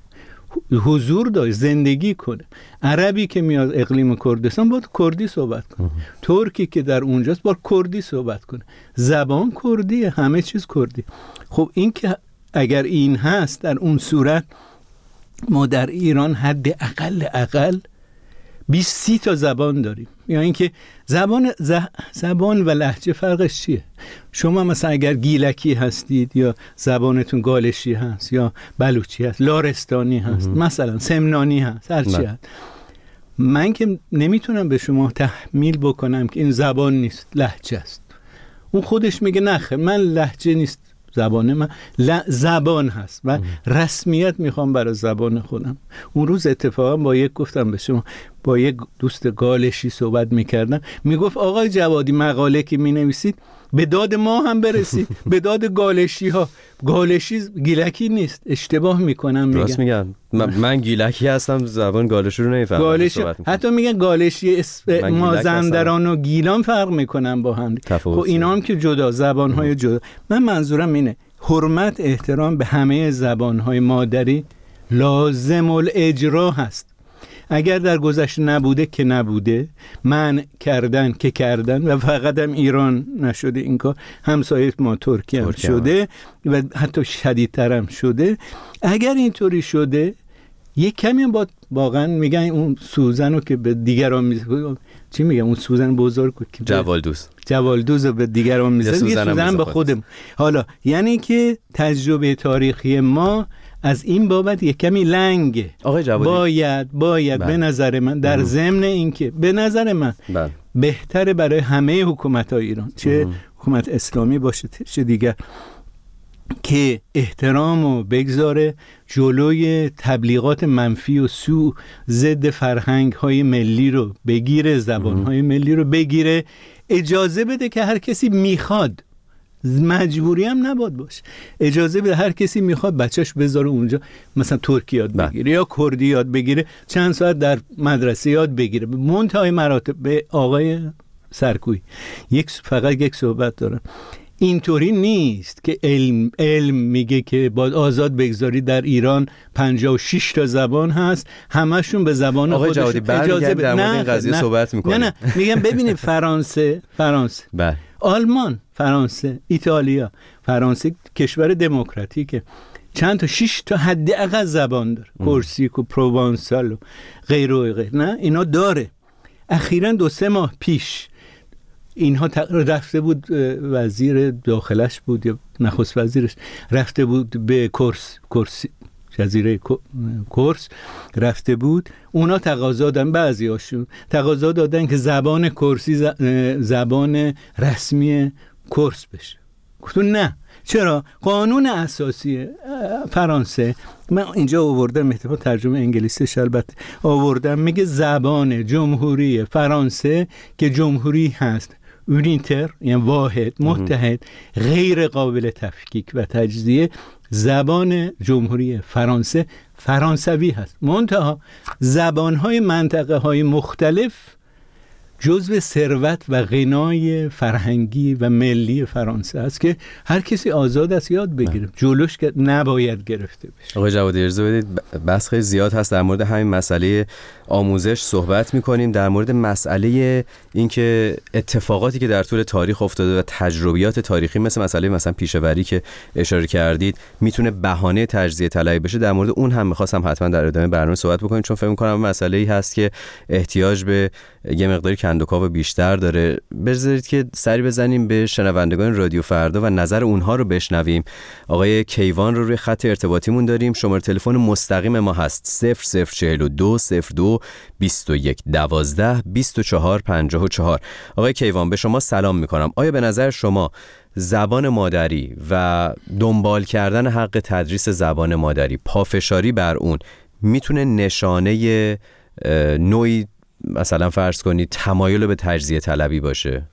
حضور داشت، زندگی کنه. عربی که میاد اقلیم کردستان باید کردی صحبت کنه، ترکی که در اونجاست باید کردی صحبت کنه. زبان کردیه، همه چیز کردی. خب این که اگر این هست، در اون صورت ما در ایران حد اقل اقل بیست سی تا زبان داریم. یا اینکه زبان زبان و لهجه فرقش چیه؟ شما مثلا اگر گیلکی هستید یا زبانتون گالشی هست یا بلوچی هست، لارستانی هست، مثلا سمنانی هست، هر چی هست، من که نمیتونم به شما تحمیل بکنم که این زبان نیست، لهجه است. اون خودش میگه نخه من لهجه نیست، زبان من زبان هست و رسمیت میخوام برای زبان خودم. اون روز اتفاقا با یک گفتم به شما، با یک دوست گالشی صحبت میکردم، میگفت آقای جوادی مقاله که مینویسید به داد ما هم برسید، به داد گالشی ها. گالشی گیلکی نیست، اشتباه میکنم. میگن راست میگن. من, من گیلکی هستم، زبان گالشی رو نمیفهمم. گالشی حتی میگن گالشی اسم مازندران و گیلان فرق میکنن با هم. خب اینا هم که جدا، زبان های جدا. من منظورم اینه حرمت، احترام به همه زبان های مادری لازم الاجرا هست. اگر در گذشته نبوده که نبوده، منع کردن که کردن، و فقط هم ایران نشده این کار، همسایه ما ترکیه هم شده و حتی شدیدتر هم شده. اگر اینطوری شده، یک کمی با واقعا میگن اون سوزن رو که به دیگران میزنه، چی میگم، اون سوزن بزرگ که جوالدوز جوالدوز رو به دیگران میزنه، یه سوزن به خودم. حالا یعنی که تجربه تاریخی ما از این بابت یک کمی لنگه. آقای جوادی باید باید بله. به نظر من در ضمن اینکه به نظر من بله. بهتره برای همه حکومت‌های ایران، چه حکومت اسلامی باشه چه دیگر، که احترام و بگذاره جلوی تبلیغات منفی و سو ضد فرهنگ‌های ملی رو بگیره، زبان‌های ملی رو بگیره، اجازه بده که هر کسی میخواد، مجبوری هم نباید باشه، اجازه بده هر کسی میخواد بچهش بذاره اونجا، مثلا ترکی یاد بگیره یا کردی یاد بگیره، چند ساعت در مدرسه یاد بگیره. به منتهای مراتب به آقای سرکوی یک فقط یک صحبت دارم، اینطوری نیست که علم علم میگه که باید آزاد بگذاری در ایران پنجاه و شش تا زبان هست، همشون به زبان خودش اجازه بده. در مورد این قضیه صحبت میکنه. نه نه میگم ببینید فرانسه فرانسه بله. آلمان، فرانسه، ایتالیا، فرانسه کشور دموکراتیکه، چند تا شش تا حداقل زبان داره، کورسیک و پروانسال و غیر و غیر، نه اینا داره. اخیراً دو سه ماه پیش اینها رفته بود، وزیر داخلش بود یا نخست وزیرش رفته بود به کورس کورس جزیره کورس رفته بود، اونا تقاضا دادن، بعضی هاشون تقاضا دادن که زبان کورسی زبان رسمی کورس بشه. گفتن نه. چرا؟ قانون اساسی فرانسه من اینجا آوردم، احتمال ترجمه انگلیسیش البته آوردم، میگه زبان جمهوری فرانسه که جمهوری هست، اونیتر یعنی واحد، متحد، غیر قابل تفکیک و تجزیه، زبان جمهوری فرانسه فرانسوی هست. منتها زبانهای منطقه های مختلف جزو ثروت و غنای فرهنگی و ملی فرانسه است که هر کسی آزاد است یاد بگیره، جلوش نباید گرفته بشه. آقای جوادی اجازه بدید، بحث خیلی زیاد هست در مورد همین مسئله آموزش صحبت می‌کنیم، در مورد مسئله اینکه اتفاقاتی که در طول تاریخ افتاده و تجربیات تاریخی مثل مسئله مثلا پیشه‌وری که اشاره کردید میتونه بهانه تجزیه طلبی بشه، در مورد اون هم می‌خواستم حتما در ادامه برنامه صحبت بکنیم، چون فکر می‌کنم مسئله‌ای هست که احتیاج به یه مقداری کندوکاو بیشتر داره. بذارید که سری بزنیم به شنوندگان رادیو فردا و نظر اونها رو بشنویم. آقای کیوان رو روی خط ارتباطیمون داریم. شماره تلفن مستقیم ما هست صفر صفر چهل و دو صفر دو بیست و یک دوازده بیست و چهار پنجاه و چهار. آقای کیوان به شما سلام میکنم. آیا به نظر شما زبان مادری و دنبال کردن حق تدریس زبان مادری، پافشاری بر اون، میتونه نشانه نوعی مثلا فرض کنید تمایل به تجزیه طلبی باشه؟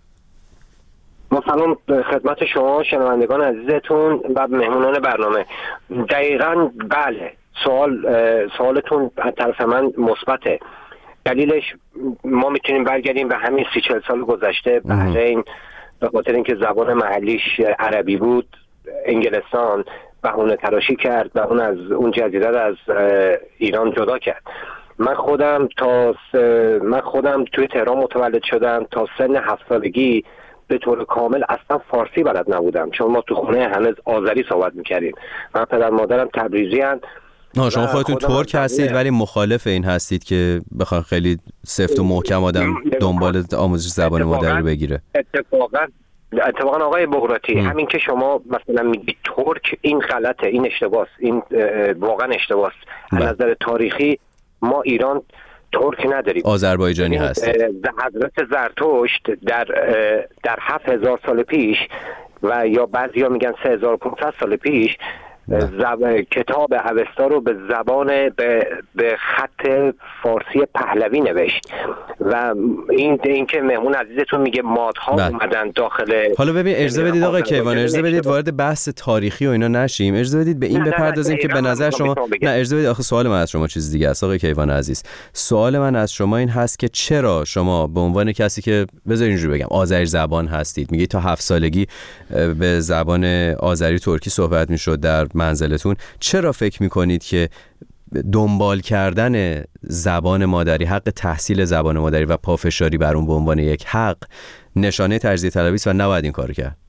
با سلام خدمت شما شنوندگان عزیزتون و مهمونان برنامه. دقیقاً بله، سوال سوالتون از طرف من مثبته. دلیلش ما میتونیم برگردیم به همین سی چهل سال گذشته. بحرین به خاطر اینکه زبان محلیش عربی بود، انگلستان بهونه تراشی کرد و اون از اون جزیره از ایران جدا کرد. من خودم تا س... من خودم توی تهران متولد شدم. تا سن هفت سالگی به طور کامل اصلا فارسی بلد نبودم، چون ما تو خونه هنوز آذری صحبت میکردیم. من پدر مادرم تبریزی هستند. نه شما خودتون ترک هستید ولی مخالف این هستید که بخواد خیلی سفت و محکم آدم دنبال آموزش زبان مادری رو بگیره. اتفاقا اتفاقا آقای بغراتی، همین که شما مثلا میگید ترک، این غلطه، این اشتباهه، این واقعا اشتباهه. از نظر تاریخی ما ایران ترک نداریم، آذربایجانی هست. حضرت زرتشت در در هفت هزار سال پیش و یا بعضیا میگن سه هزار و پانصد سال پیش زب... کتاب اوستا رو به زبان به, به خط فارسی پهلوی نوشت و این این که مهمون عزیزتون میگه مادها بله. اومدن داخل. حالا ببین اجازه بدید آقای کیوان، اجازه بدید وارد بحث تاریخی و اینا نشیم، اجازه بدید به این بپردازیم که به نظر شما نه اجازه بدید آخه سوال من از شما چیز دیگه است آقای کیوان عزیز. سوال من از شما این هست که چرا شما به عنوان کسی که بذارید اینجوری بگم آذری زبان هستید، میگید تا هفت سالگی به زبان آذری ترکی صحبت میشد در منزلتون، چرا فکر میکنید که دنبال کردن زبان مادری، حق تحصیل زبان مادری و پافشاری بر اون به عنوان یک حق نشانه تجزیه طلبی است و نباید این کارو کرد؟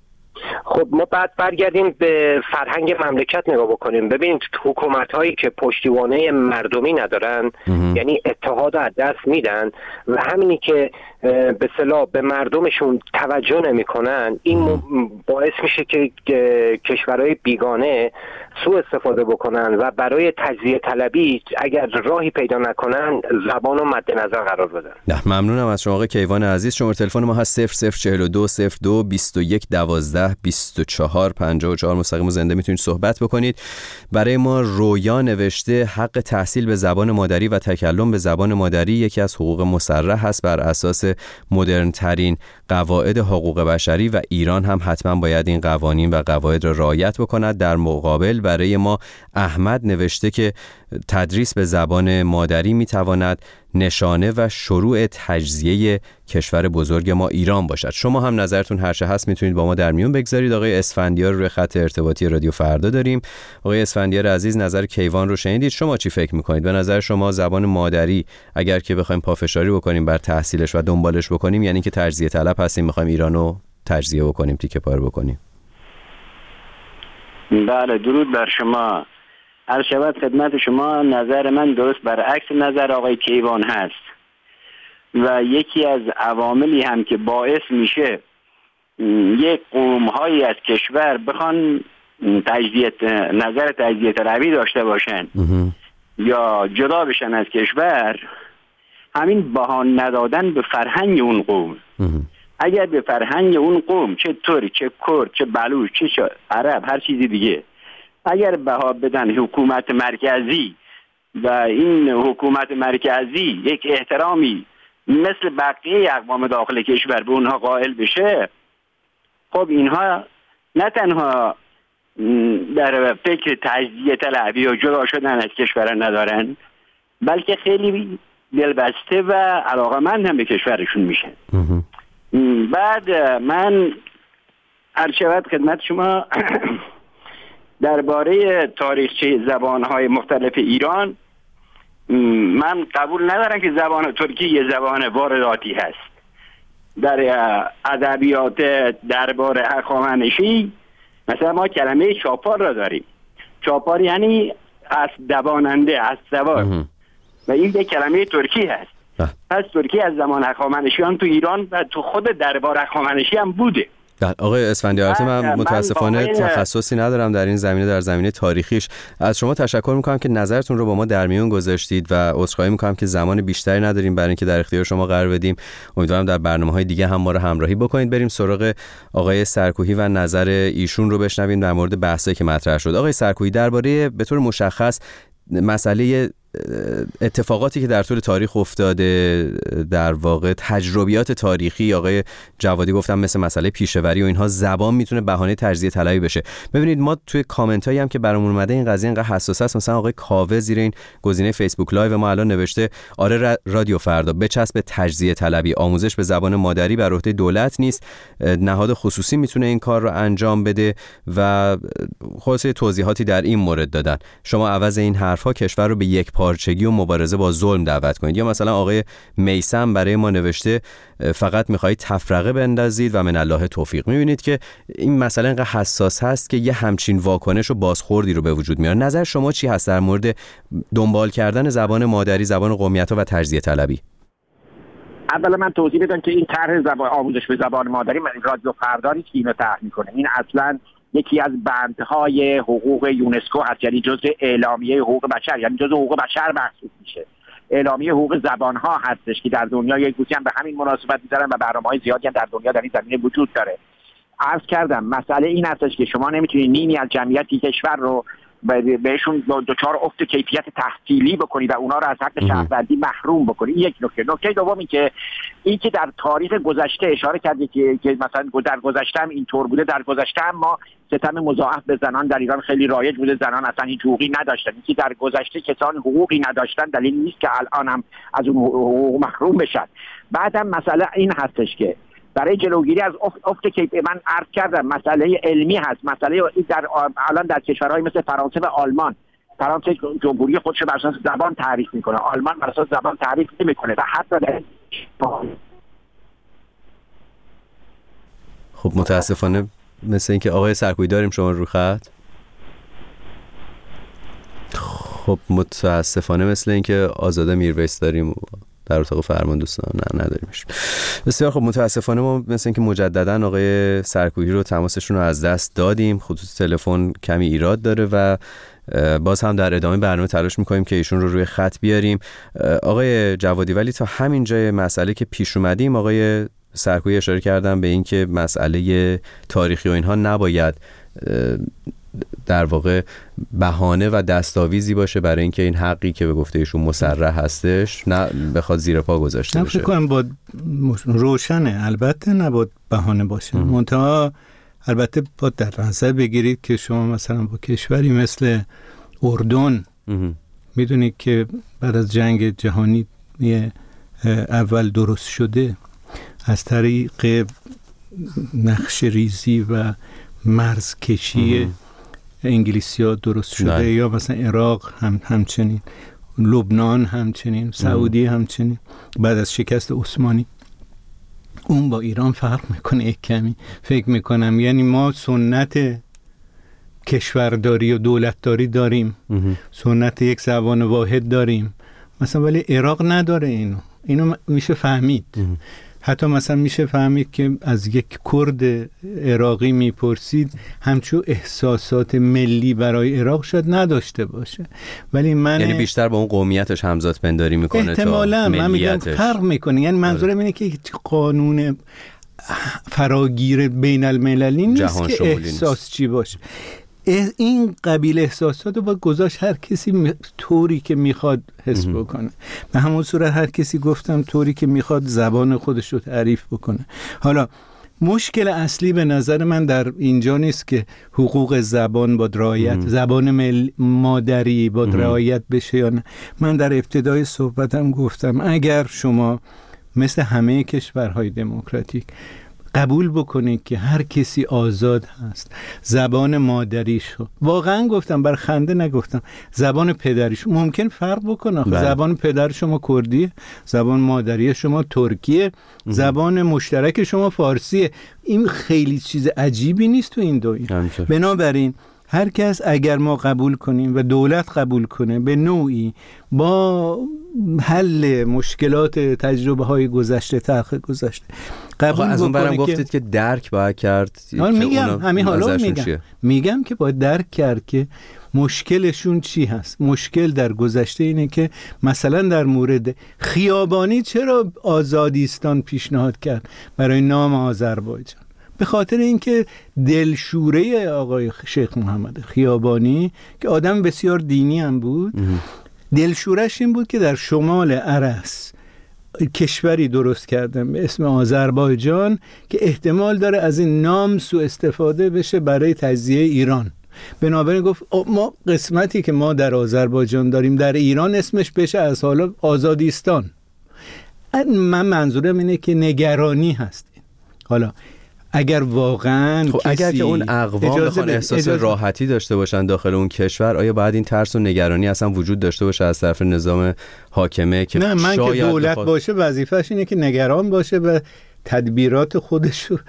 خب ما بعد برگردیم به فرهنگ مملکت نگاه بکنیم. ببینید حکومت هایی که پشتیبانی مردمی ندارن امه. یعنی اتحاد از دست میدن و همینی که به اصطلاح به مردمشون توجه نمی کنن، این باعث میشه که کشورهای بیگانه سوء استفاده بکنن و برای تجزیه طلبی اگر راهی پیدا نکنن زبانو مد نظر قرار بدن. نه ممنونم از شما آقای کیوان عزیز. شماره تلفن ما هست صفر صفر چهل و دو صفر دو بیست و یک دوازده بیست و چهار پنجاه و چهار. مستقیم و زنده میتونید صحبت بکنید. برای ما رویا نوشته حق تحصیل به زبان مادری و تکلم به زبان مادری یکی از حقوق مسرح است بر اساس مدرن ترین قواعد حقوق بشری و ایران هم حتما باید این قوانین و قواعد را رعایت بکند. در مقابل برای ما احمد نوشته که تدریس به زبان مادری میتواند نشانه و شروع تجزیه کشور بزرگ ما ایران باشد. شما هم نظرتون هر چه هست میتونید با ما در میون بگذارید. آقای اسفندیار رو روی خط ارتباطی رادیو فردا داریم. آقای اسفندیار عزیز، نظر کیوان رو شنیدید، شما چی فکر میکنید؟ به نظر شما زبان مادری اگر که بخوایم پافشاری بکنیم بر تحصیلش و دنبالش بکنیم یعنی که تجزیه طلب هستیم، میخوایم ایرانو تجزیه بکنیم، تیکه پاره بکنیم؟ بله، درود بر شما. عرض شود خدمت شما، نظر من درست برعکس نظر آقای کیوان هست و یکی از عواملی هم که باعث میشه یک قوم‌هایی از کشور بخوان تجزیه نظر تجزیه طلبی داشته باشن یا جدا بشن از کشور، همین بهانه ندادن به فرهنگ اون قوم. اگر به فرهنگ اون قوم، چه توری، چه کرد، چه بلوچ، چه عرب، هر چیزی دیگه، اگر بها بدن حکومت مرکزی و این حکومت مرکزی یک احترامی مثل بقیه اقوام داخل کشور به اونها قائل بشه، خب اینها نه تنها در فکر تجزیه طلبی و جدا شدن از کشور ندارن، بلکه خیلی دلبسته و علاقمند هم به کشورشون میشن. بعد من عرض شود خدمت شما درباره تاریخچه زبانهای مختلف ایران، من قبول ندارم که زبان ترکی یه زبان وارداتی هست. در ادبیات دربار هخامنشی مثلا ما کلمه چاپار را داریم. چاپار یعنی از دواننده، از سوار، و این یک کلمه ترکی هست. پس ترکی از زمان هخامنشیان تو ایران و تو خود دربار هخامنشی هم بوده. آقای اسفندیاری، من متاسفانه من تخصصی ندارم در این زمینه، در زمینه تاریخیش. از شما تشکر میکنم که نظرتون رو با ما در میون گذاشتید و عذرخواهی میکنم که زمان بیشتری نداریم برای اینکه در اختیار شما قرار بدیم. امیدوارم در برنامه‌های دیگه هم ما رو همراهی بکنید. بریم سراغ آقای سرکوهی و نظر ایشون رو بشنویم در مورد بحثی که مطرح شد. آقای سرکوهی، درباره به طور مشخص مسئله اتفاقاتی که در طول تاریخ افتاده، در واقع تجربیات تاریخی، آقای جوادی گفتم مثل مسئله پیشه‌وری و اینها، زبان میتونه بهانه تجزیه طلبی بشه. ببینید ما توی کامنت هایی هم که برامون اومده این قضیه اینقدر حساس است. مثلا آقای کاوه زیر این گزینه فیسبوک لایو ما الان نوشته آره رادیو فردا بچسب تجزیه طلبی، آموزش به زبان مادری بر عهده دولت نیست، نهاد خصوصی میتونه این کار رو انجام بده و خلاصه توضیحاتی در این مورد دادن. شما عوض این حرفا کشور رو به یک پارچگی و مبارزه با ظلم دعوت کنید. یا مثلا آقای میثم برای ما نوشته فقط میخواهید تفرقه بندازید و من الله توفیق. میبینید که این مسئله اینقدر حساس هست که یه همچین واکنش و بازخوردی رو به وجود میاره. نظر شما چی هست در مورد دنبال کردن زبان مادری، زبان قومیت‌ها و تجزیه طلبی؟ اولا من توضیح بدم که این طرح زبان آموزش به زبان مادری من رادیو فردا نیست که اینو طرح میکنه. این اصلا یکی از بندهای حقوق یونسکو هست، یعنی جزء اعلامیه حقوق بشر، یعنی جزء حقوق بشر محسوب میشه. اعلامیه حقوق زبانها هستش که در دنیا یک گوشی هم به همین مناسبت میذارن و برنامه‌های زیادی هم در دنیا در این زمینه وجود داره. عرض کردم مسئله این هستش که شما نمیتونید نیمی از جمعیت کشور رو بهشون دچار افت کیفیت تحصیلی بکنید و اونا رو از حق شهروندی محروم بکنید. یک نکته. نکته دومی که این که در تاریخ گذشته اشاره کردید که که مثلا در گذشته هم اینطور بوده، در گذشته هم ما ستم مضاعف به زنان در ایران خیلی رایج بوده، زنان اصلا هیچ حقوقی نداشتن. این که در گذشته کسان حقوقی نداشتن دلیل نیست که الان هم از اون حقوق محروم بشن. بعدم مسئله این هستش که برای جلوگیری از افت, افت کیف من عرض کردم مسئله علمی هست. مسئله در الان در کشورهای مثل فرانسه و آلمان، فرانسه جمهوری خودش بر اساس زبان تعریف میکنه، آلمان بر اساس زبان تعریف نمیکنه و حتی در خب متاسفانه مثل اینکه آقای سرکوهی داریم شما رو خط. خب متاسفانه مثل اینکه آزاده میرویس داریم در اتاق فرمان دوستان. نه نداریمش. بسیار خب متاسفانه ما مثل اینکه مجددا آقای سرکوهی رو تماسشون رو از دست دادیم. خطوط تلفن کمی ایراد داره و باز هم در ادامه برنامه تلاش میکنیم که ایشون رو روی خط بیاریم. آقای جوادی، ولی تا همین جای مسئله که پیش اومدیم آقای سرکوهی اشاره کردن به این که مسئله تاریخی و اینها نباید در واقع بهانه و دستاویزی باشه برای اینکه این حقی که به گفته ایشون مصرح هستش نه بخواد زیر پا گذاشته بشه. فکر کنم با روشنه، البته نباید بهانه باشه. منتها البته با در نظر بگیرید که شما مثلا با کشوری مثل اردن میدونید که بعد از جنگ جهانی اول درست شده از طریق نقش ریزی و مرز کشی انگلیسی ها درست شده نه. یا مثلا عراق هم همچنین، لبنان همچنین، سعودی همچنین بعد از شکست عثمانی. اون با ایران فرق میکنه یک کمی فکر میکنم. یعنی ما سنت کشورداری و دولتداری داریم، سنت یک زبان واحد داریم مثلا، ولی عراق نداره اینو. اینو میشه فهمید. حتی مثلا میشه فهمید که از یک کرد عراقی میپرسید همچون احساسات ملی برای عراق شاید نداشته باشه، ولی من یعنی بیشتر با اون قومیتش همزاد پنداری میکنه احتمالاً. من میگم فرق میکنه. یعنی منظورم اینه که قانون فراگیر بین المللی نیست که احساس نیست. چی باشه. این قبیل احساسات رو باید گذاشت هر کسی م... طوری که میخواد حس بکنه. به همون صورت هر کسی گفتم طوری که میخواد زبان خودش رو تعریف بکنه. حالا مشکل اصلی به نظر من در اینجا نیست که حقوق زبان با رعایت، زبان مل... مادری با رعایت بشه یا نه. من در ابتدای صحبتم گفتم اگر شما مثل همه کشورهای دموکراتیک قبول بکنید که هر کسی آزاد هست زبان مادریشو، واقعا گفتم بر خنده نگفتم، زبان پدریش ممکن فرق بکنه. زبان پدر شما کردیه، زبان مادری شما ترکیه، زبان مشترک شما فارسیه. این خیلی چیز عجیبی نیست تو این دنیا. بنابراین هر کس اگر ما قبول کنیم و دولت قبول کنه به نوعی با حل مشکلات تجربه های گذشته، تلخ گذشته قبول از اون برم که... گفتید که درک باید کرد. میگم همین حالا میگم چیه؟ میگم که باید درک کرد که مشکلشون چی هست. مشکل در گذشته اینه که مثلا در مورد خیابانی چرا آزادیستان پیشنهاد کرد برای نام آذربایجان؟ به خاطر اینکه دلشوره آقای شیخ محمد خیابانی که آدم بسیار دینی هم بود، دلشورش این بود که در شمال ارس کشوری درست کردن به اسم آذربایجان که احتمال داره از این نام سوء استفاده بشه برای تجزیه ایران. بنابراین گفت ما قسمتی که ما در آذربایجان داریم در ایران اسمش بشه از حالا آزادیستان. من منظورم اینه که نگرانی هست. حالا اگر واقعا خب اگر که اون اقوام بخوان احساس اجازه... راحتی داشته باشن داخل اون کشور، آیا باید این ترس و نگرانی اصلا وجود داشته باشه از طرف نظام حاکمه که نه من که دولت بخواد... باشه وظیفه‌ش اینه که نگران باشه و تدبیرات خودش رو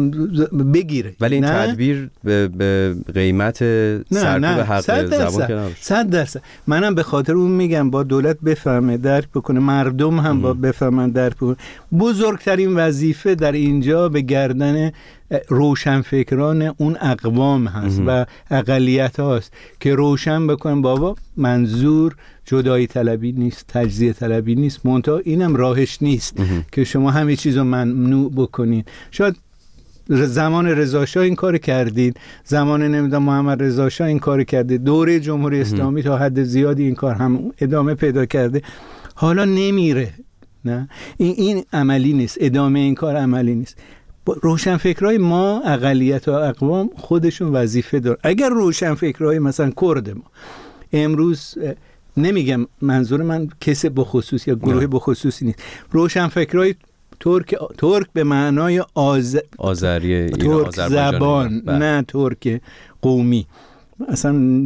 بگیره. ولی این نه؟ تدبیر به, به قیمت سرکوب حق زبان که نباشه. صد درصد. منم به خاطر اون میگم با دولت بفهمه درک بکنه، مردم هم با بفهمن درک بکنه. بزرگترین وظیفه در اینجا به گردن روشنفکران اون اقوام هست و اقلیت هاست که روشن بکنن بابا منظور جدایی طلبی نیست، تجزیه طلبی نیست، منتها اینم راهش نیست که شما همه چیز رو ممنوع بکنین. شاید زمان رضا شاه این کار کردید، زمان نمیدونم محمد رضا شاه این کار کرده، دوره جمهوری اسلامی تا حد زیادی این کار هم ادامه پیدا کرده. حالا نمیره. نه این این عملی نیست، ادامه این کار عملی نیست. روشنفکرای ما اقلیت و اقوام خودشون وظیفه دارن. اگر روشنفکرای مثلا کرد ما امروز، نمیگم منظور من کسی بخصوص یا گروه بخصوصی نیست، روشنفکرای ترک ترک به معنای آز... آذری ترک زبان بله. نه ترک قومی. اصلا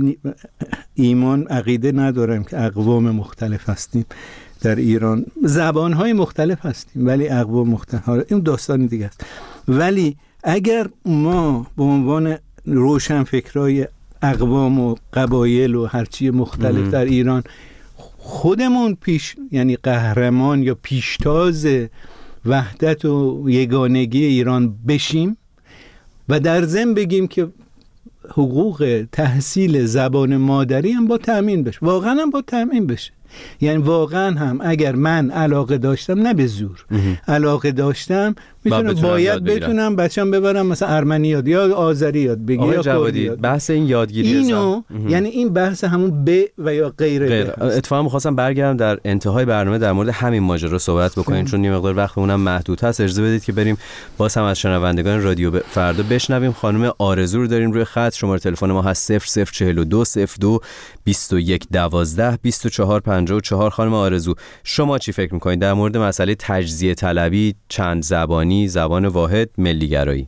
ایمان عقیده ندارم که اقوام مختلف هستیم در ایران، زبانهای مختلف هستیم ولی اقوام مختلف، این داستان دیگه است. ولی اگر ما به عنوان روشنفکرای اقوام و قبایل و هرچی مختلف مم. در ایران خودمون پیش یعنی قهرمان یا پیشتاز وحدت و یگانگی ایران بشیم و در ضمن بگیم که حقوق تحصیل زبان مادری هم با تأمین بشه، واقعا هم با تأمین بشه. یعنی واقعا هم اگر من علاقه داشتم، نه به زور، علاقه داشتم میتونم باید بتونم بچم ببرم مثلا ارمنی یاد یا آذری یاد بگی یا کردی یاد. بحث این یادگیری اینو یعنی این بحث همون ب و یا غیر غیر. اتفاقا می‌خواستم برگردم در انتهای برنامه در مورد همین ماجرا صحبت بکنیم چون یه مقدار وقتمون محدود هست. اجازه بدید که بریم باز هم از شنوندگان رادیو فردا بشنویم. خانم آرزو رو داریم روی خط. شماره تلفن ما هست صفر صفر چهل و دو صفر دو بیست و یک دوازده بیست و چهار پنجاه و چهار. خانم آرزو، شما چی فکر می‌کنید در مورد مسئله تجزیه طلبی، چند زبانی، زبان واحد، ملی گرایی؟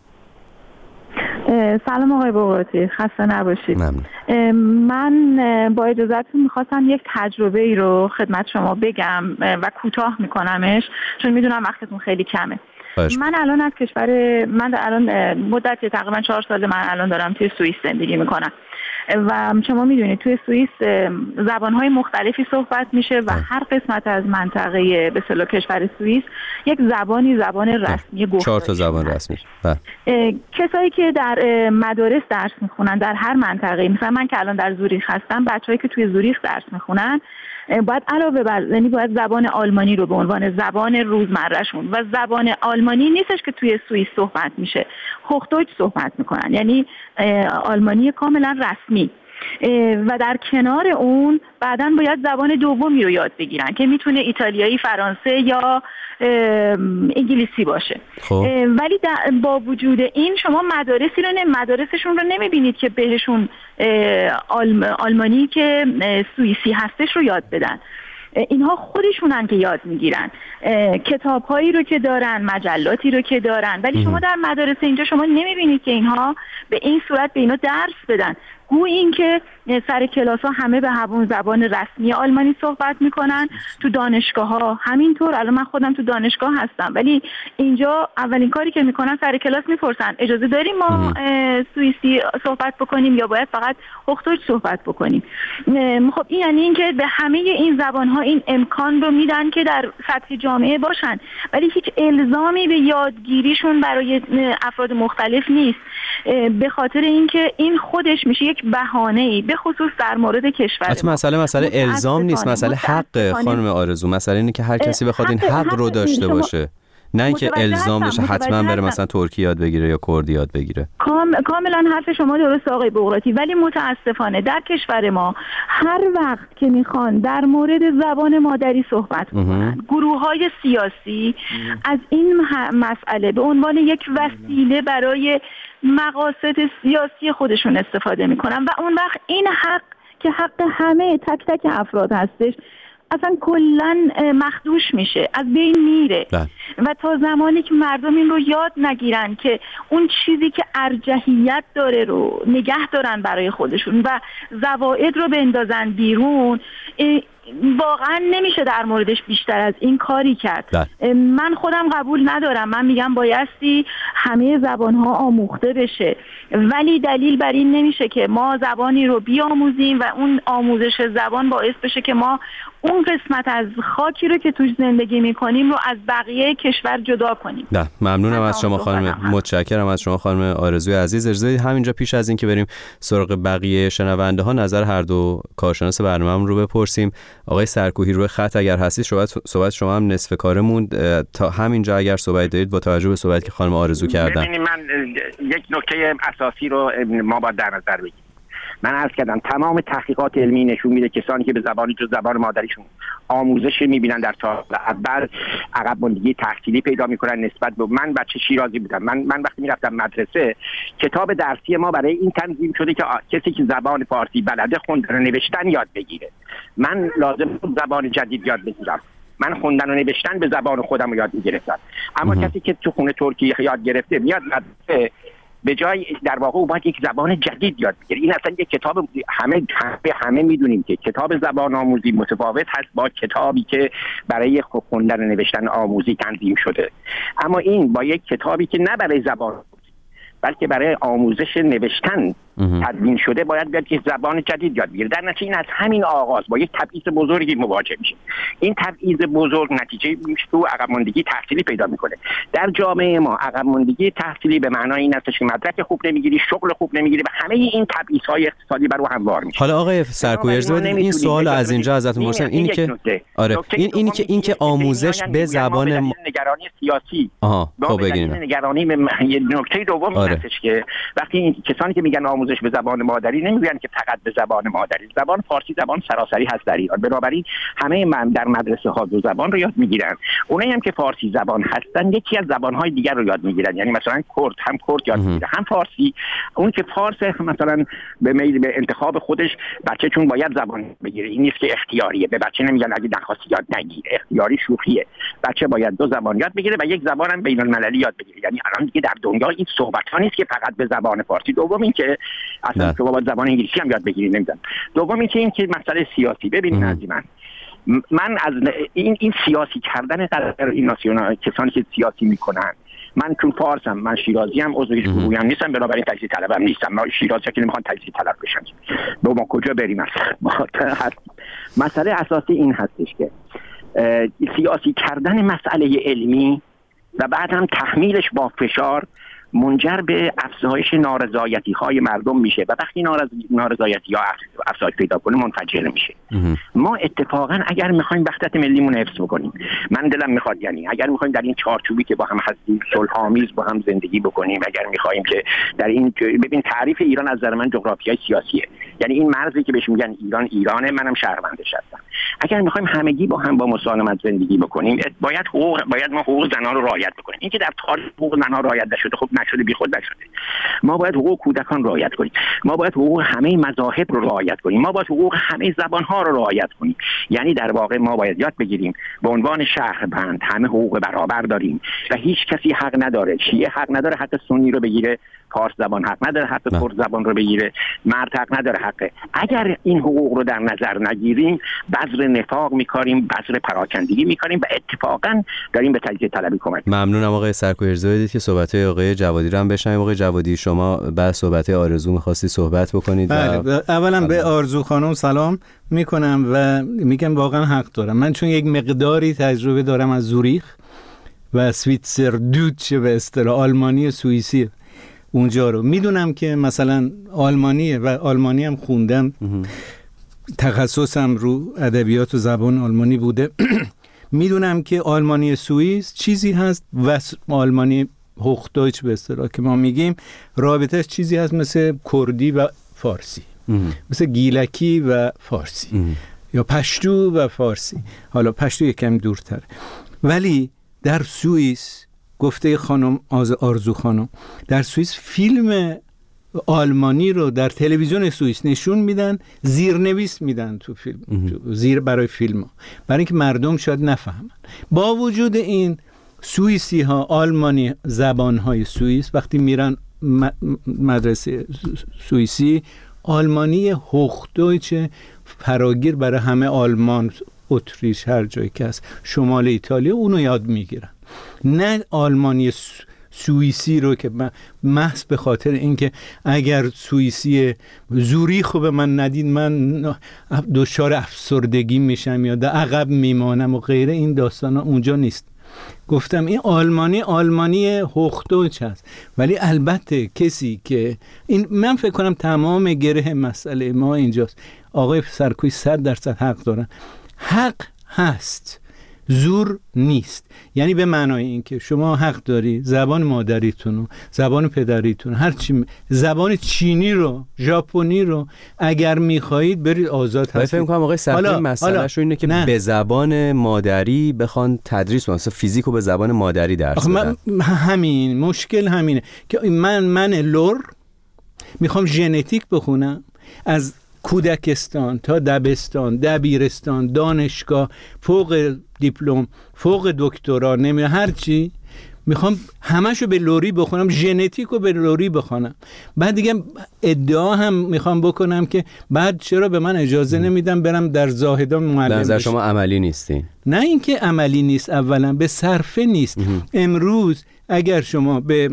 سلام آقای بوقاتی، خسته نباشید. ممنون. من با اجازهتون میخواستم یک تجربه ای رو خدمت شما بگم و کوتاه میکنمش چون میدونم وقتتون خیلی کمه. باش. من الان از کشور من الان مدت تقریبا چهار سال من الان دارم توی سوئیس زندگی میکنم و شما میدونید توی سوئیس زبانهای مختلفی صحبت میشه و هر قسمت از منطقه به اصطلاح کشور سوئیس یک زبانی زبان رسمی گفتاری. چهار تا زبان رسمی. کسایی که در مدارس درس میخونن در هر منطقه، مثلا من که الان در زوریخ هستم، بچه‌هایی که توی زوریخ درس میخونن باید علاوه بر یعنی باید زبان آلمانی رو به عنوان زبان روزمرهشون، و زبان آلمانی نیستش که توی سوئیس صحبت میشه، هوختویچ صحبت میکنن، یعنی آلمانی کاملا رسمی. و در کنار اون بعداً باید زبان دومی رو یاد بگیرن که میتونه ایتالیایی، فرانسه یا انگلیسی باشه. خب. ولی با وجود این شما مدارسی رو نه مدارسشون رو نمیبینید که بهشون آلمانی که سوئیسی هستش رو یاد بدن. اینها خودشونن که یاد میگیرن، کتاب هایی رو که دارن، مجلاتی رو که دارن، ولی شما در مدارس اینجا شما نمیبینید که اینها به این صورت به اینا درس بدن. گویا این که سر کلاس ها همه به همون زبان رسمی آلمانی صحبت میکنن، تو دانشگاه ها همینطور. الان من خودم تو دانشگاه هستم، ولی اینجا اولین کاری که میکنن سر کلاس میپرسن اجازه داریم ما سوئیسی صحبت بکنیم یا باید فقط هوختویچ صحبت بکنیم. خب این یعنی این که به همه این زبان ها این امکان رو میدن که در سطح جامعه باشن، ولی هیچ الزامی به یادگیریشون برای افراد مختلف نیست، به خاطر اینکه این خودش میشه یک بهانه‌ای، به خصوص در مورد کشور. حتی مسئله مسئله الزام نیست، مسئله حق خانم آرزو. مسئله اینه که هر کسی بخواد این حق رو داشته باشه، نه اینکه الزام بشه حتما بره مثلا ترکی یاد بگیره یا کردی یاد بگیره. کام... کاملا حرف شما درست آقای بغراتی، ولی متاسفانه در کشور ما هر وقت که میخوان در مورد زبان مادری صحبت کنن، گروه‌های سیاسی از این مسئله به عنوان یک وسیله برای مقاصد سیاسی خودشون استفاده میکنن و اون وقت این حق که حق همه تک تک افراد هستش اصلا کلن مخدوش میشه، از بین میره. و تا زمانی که مردم این رو یاد نگیرن که اون چیزی که ارجحیت داره رو نگه دارن برای خودشون و زوائد رو بندازن بیرون، واقعا نمیشه در موردش بیشتر از این کاری کرد. ده. من خودم قبول ندارم، من میگم بایستی همه زبانها آموخته بشه، ولی دلیل بر این نمیشه که ما زبانی رو بیاموزیم و اون آموزش زبان باعث بشه که ما اون قسمت از خاکی رو که توش زندگی میکنیم رو از بقیه کشور جدا کنیم. نه ممنونم از شما خانم، متشکرم از شما خانم آرزوی عزیز. اجازه همینجا پیش از این که بریم سراغ بقیه شنونده ها نظر هر دو کارشناس برنامه‌مون رو بپرسیم. آقای سرکوهی روی خط اگر هستید، صحبت صحبت شما هم نصف کارمون، تا همینجا اگر صحبت دارید با توجه به صحبتی که خانم آرزو کردن. ببینید من یک نکته اساسی رو ما باید در نظر بگیریم. من عرض کردم تمام تحقیقات علمی نشون میده کسانی که به زبانی جز زبان مادریشون آموزش میبینن در سال اول عقب ماندگی تحصیلی پیدا میکنن نسبت به. من بچه شیرازی بودم، من من وقتی میرفتم مدرسه کتاب درسی ما برای این تنظیم شده که کسی که زبان فارسی بلده خوندن و نوشتن یاد بگیره. من لازم بود زبان جدید یاد بگیرم، من خوندن و نوشتن به زبان خودم یاد میگرفتم. اما اه. کسی که تو خونه ترکی یاد گرفته میاد مدرسه به جای در واقع باید یک زبان جدید یاد بگیره. این اصلا یک کتاب، همه همه, همه میدونیم که کتاب زبان آموزی متفاوت هست با کتابی که برای خوندن و نوشتن آموزی تنظیم شده. اما این با یک کتابی که نه برای زبان بلکه برای آموزش نوشتن تدوین شده باید بیاد که زبان جدید یاد بگیره. در نتیجه این از همین آغاز با یک تبعیض بزرگی مواجه میشه. این تبعیض بزرگ نتیجه میشه تو عقب ماندگی تحصیلی پیدا میکنه. در جامعه ما عقب ماندگی تحصیلی به معنای این است که مدرک خوب نمیگیری، شغل خوب نمیگیری و همه این تبعیض‌های اقتصادی بر رو هموار میشه. حالا آقای سرکوهی این سوال از اینجا ازتون پرسیدم، اینی که آره این اینی که این که آموزش به زبان نگرانی سیاسی. آها خب بگین. نگرانی یه نکته دوم هستش که وقتی این کسانی که میگن آموزش به زبان مادری نمیگن که فقط به زبان مادری. زبان فارسی زبان سراسری هست در ایران، بنابراین همه من در مدرسه ها دو زبان رو یاد میگیرن. اونایی هم که فارسی زبان هستن یکی از زبانهای دیگر رو یاد میگیرن، یعنی مثلا کرد هم کرد یاد میگیره هم فارسی. اون که فارس مثلا به میل به انتخاب خودش بچه چون باید زبان بگیره، این نیست که اختیاریه. به بچه نمیگن اگه نخواستی یاد نگیر، اختیاری شوخیه. بچه باید دو زبان یاد بگیره و یک زبان هم بین المللی یاد بگیره. یعنی الان دیگه در دنیا این صحبت ها نیست که فقط به زبان فارسی. دوم این که اصلا شما باید زبان انگلیسی هم یاد بگیرید. نمیدونم. دوم این که این که مسئله سیاسی. ببینید عزیز من من از این این سیاسی کردن در این ناسیونال کسانی که سیاسی میکنن، من چون فارسم، من شیرازی ام، عضو هیچ گروهی هم نیستم، بنابراین تجزیه طلبم نیستم. ما شیرازی که نمیخوان تجزیه طلب بشن. دو ما کجا بریم اصلا؟ مسئله اساسی این هستش که سیاسی کردن مسئله علمی و بعد هم تحمیلش با فشار منجر به افزایش نارضایتی های مردم میشه و وقتی نارضایتی ها افزایش پیدا کنه منفجر میشه. ما اتفاقا اگر میخوایم وحدت ملیمون حفظ بکنیم، من دلم میخواد یعنی اگر میخوایم در این چارچوبی که با هم هستیم صلح‌آمیز با هم زندگی بکنیم، اگر میخوایم که در این ببین تعریف ایران از نظر من جغرافیای سیاسیه، یعنی این مرزی که بهش میگن ایران ایرانه، منم شهروندش هستم. اگر میخوایم همگی با هم با مسالمت زندگی بکنیم، باید حقوق باید ما حقوق زنان رو رعایت بکنیم. این که در تاریخ حقوق زنان رعایت نشده، خب نشده بی خود نشده. ما باید حقوق کودکان رعایت کنیم، ما باید حقوق همه مذاهب رو رعایت کنیم، ما باید حقوق همه زبان‌ها رو رعایت کنیم. یعنی در واقع ما باید یاد بگیریم به عنوان شهروند همه حقوق برابر داریم و هیچ کسی حق نداره، شیعه حق نداره حق سنی رو بگیره، فارس زبان حق نداره حق کرد زبان رو بگیره، مرد حق نداره حقه. اگر این حقوق رو در نظر نگیریم بذر نفاق می‌کنیم، بذر پراکندگی می‌کنیم و اتفاقا داریم به تجزیه طلبی کمک. ممنونم آقای سرکوهی ارزایی دید که صحبت‌های آقای جوادی رو هم بشنویم. آقای جوادی شما بعد صحبت آرزو می‌خواستی صحبت بکنید. بله و... اولا به آرزو خانم سلام میکنم و میگم واقعا حق دارم. من چون یک مقداری تجربه دارم از زوریخ و سویتسردوتچه به اصطلاح آلمانی سوئیسی اونجا رو میدونم که مثلا آلمانیه و آلمانی هم خوندم، تخصصم رو ادبیات و زبان آلمانی بوده. میدونم که آلمانی سوئیس چیزی هست و آلمانی هوخدویچ به اصطلاح که ما میگیم رابطهش چیزی هست مثل کردی و فارسی، مثل گیلکی و فارسی ام. یا پشتو و فارسی. حالا پشتو یکم دورتر، ولی در سوئیس گفته خانم آرزو خانم در سوئیس فیلم آلمانی رو در تلویزیون سوئیس نشون میدن، زیرنویس میدن تو فیلم ام. زیر برای فیلم ها، برای اینکه مردم شاید نفهمن. با وجود این سوئیسی ها آلمانی زبان های سوئیس وقتی میرن مدرسه سوئیسی آلمانی هوخدویچ فراگیر برای همه آلمان، اتریش، هر جایی که هست شمال ایتالیا اونو یاد میگیرن، نه آلمانی سوئیسی رو که محض به خاطر اینکه اگر سوئیسی زوریخ رو به من ندید من دچار افسردگی میشم یا در عقب میمانم و غیره. این داستانا اونجا نیست. گفتم این آلمانی آلمانی هوخدویچ هست، ولی البته کسی که این من فکر کنم تمام گره مسئله ما اینجاست. آقای سرکوی صد درصد حق دارن، حق هست زور نیست. یعنی به معنای این که شما حق داری زبان مادریتون و زبان پدریتون هر چی، زبان چینی رو، ژاپنی رو اگر میخواهید برید آزاد هستید. فکر می‌کنم آقای سرکوی مسئله‌ش اینه که نه. به زبان مادری بخوان تدریس کنن، مثلا فیزیکو به زبان مادری درس بدن. همین مشکل همینه که من من لور میخوام ژنتیک بخونم، از کودکستان تا دبستان، دبیرستان، دانشگاه، فوق دیپلم، فوق دکترا، نمیدونم هر چی میخوام همشو به لوری بخونم، ژنتیکو به لوری بخونم. بعد دیگه ادعا هم میخوام بکنم که بعد چرا به من اجازه نمیدم برم در زاهدان معلم بشم. نظر شما عملی نیستین؟ نه اینکه عملی نیست، اولا به صرفه نیست. امروز اگر شما به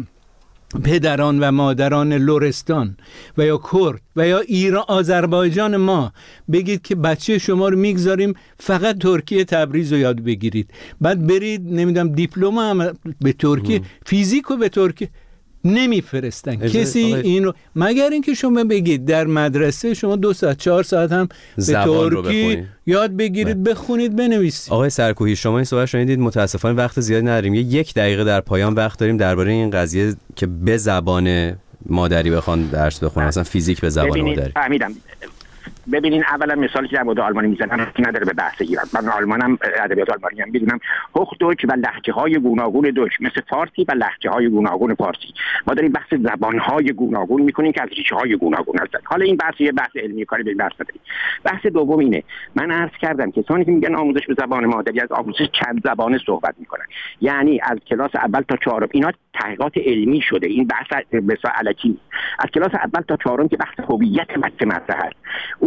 پدران و مادران لرستان و یا کرد و یا ایران آذربایجان ما بگید که بچه شما رو میگذاریم فقط ترکیه تبریز رو یاد بگیرید، بعد برید نمیدونم دیپلم هم به ترکیه، فیزیک رو به ترکیه نمیفرستن کسی اینو، مگر اینکه شما بگید در مدرسه شما دو ساعت چهار ساعت هم به ترکی یاد بگیرید، بخونید، بنویسید. آقای سرکوهی شما این صحبت شنیدید، متاسفانه وقت زیادی نداریم، یه یک دقیقه در پایان وقت داریم درباره این قضیه که به زبان مادری بخوان درس بخونن، مثلا فیزیک به زبان مادری. فهمیدم. ببینین اولا مثالی که در مورد آلمانی میزنن ربطی نداره به بحث ایران. من آلمانم، ادبیات آلمانی هم میدونم. هوخدویچ و لهجه‌های گوناگون دویچ مثل فارسی و لهجه‌های گوناگون فارسی. ما داریم بحث زبان‌های گوناگون میکنیم که از ریشه‌های گوناگون هستن. حالا این بحث یه بحث علمی کاری به بحث نداریم. بحث دوم اینه، من عرض کردم که کسانی که میگن آموزش به زبان مادری از آموزش چند زبانه صحبت میکنن، یعنی از کلاس اول تا چهارم. اینا تحقیقات علمی شده، این بحث بسا الکی. از کلاس اول تا چهارم که بحث هویت بچه مطرح است، او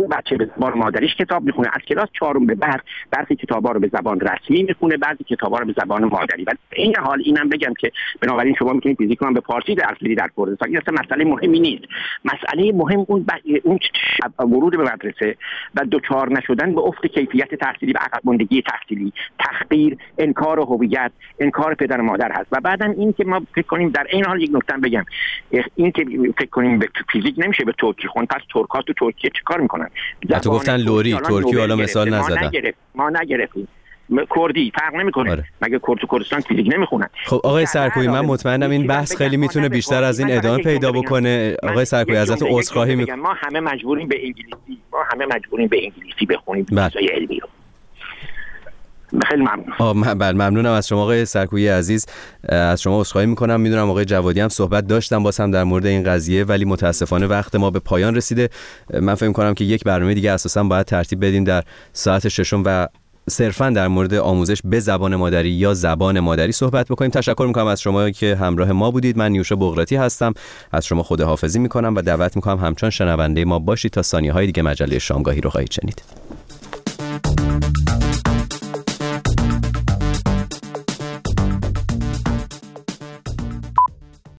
بچه به زبان مادریش کتاب میخونه. از کلاس چهارم به بعد برخی کتابا رو به زبان رسمی میخونه، بعضی کتابا رو به زبان مادری. ولی این حال اینم بگم که بنابراین شما میتونید فیزیک رو به فارسی درس بدید در کردستان، این اصلا مسئله مهمی نیست. مسئله مهم اون ب... اون ورود به مدرسه و دوچار نشدن به افت کیفیت تحصیلی و عقب ماندگی تحصیلی، تحقیر، انکار هویت، انکار پدر و مادر هست. و بعدم این که ما فکر کنیم در این حال یک نکته بگم، این که فکر کنیم به فیزیک نمیشه به ترکی خوند، پس ترک‌ها تو ترکیه چیکار میکنن؟ تو گفتن لوری ترکی حالا مثال نزدن. ما نگرفت ما نگرفتیم کردی فرق نمیکنه. آره. مگه کرد و کردستان فیزیک نمیخونن. خب آقای سرکویی من مطمئنم این بحث خیلی میتونه بیشتر از این ادامه پیدا بکنه. آقای سرکویی ازتون عذرخواهی میکنم. ما همه مجبوریم به انگلیسی ما همه مجبوریم به انگلیسی بخونیم چیزای علمی رو. خیلی ممنون. بله ممنونم از شما آقای سرکویی عزیز. از شما عذرخواهی میکنم. میدونم آقای جوادی هم صحبت داشتم باز هم در مورد این قضیه، ولی متاسفانه وقت ما به پایان رسیده. من فکر میکنم که یک برنامه دیگه اساسا باید ترتیب بدیم در ساعت ششم و صرفاً در مورد آموزش به زبان مادری یا زبان مادری صحبت بکنیم. تشکر میکنم از شما که همراه ما بودید. من نیوشا بغراتی هستم. از شما خداحافظی میکنم و دعوت میکنم همچنان شنونده ما باشید تا ثانیه‌های دیگه مجله شامگاهی رو خواهید شنید.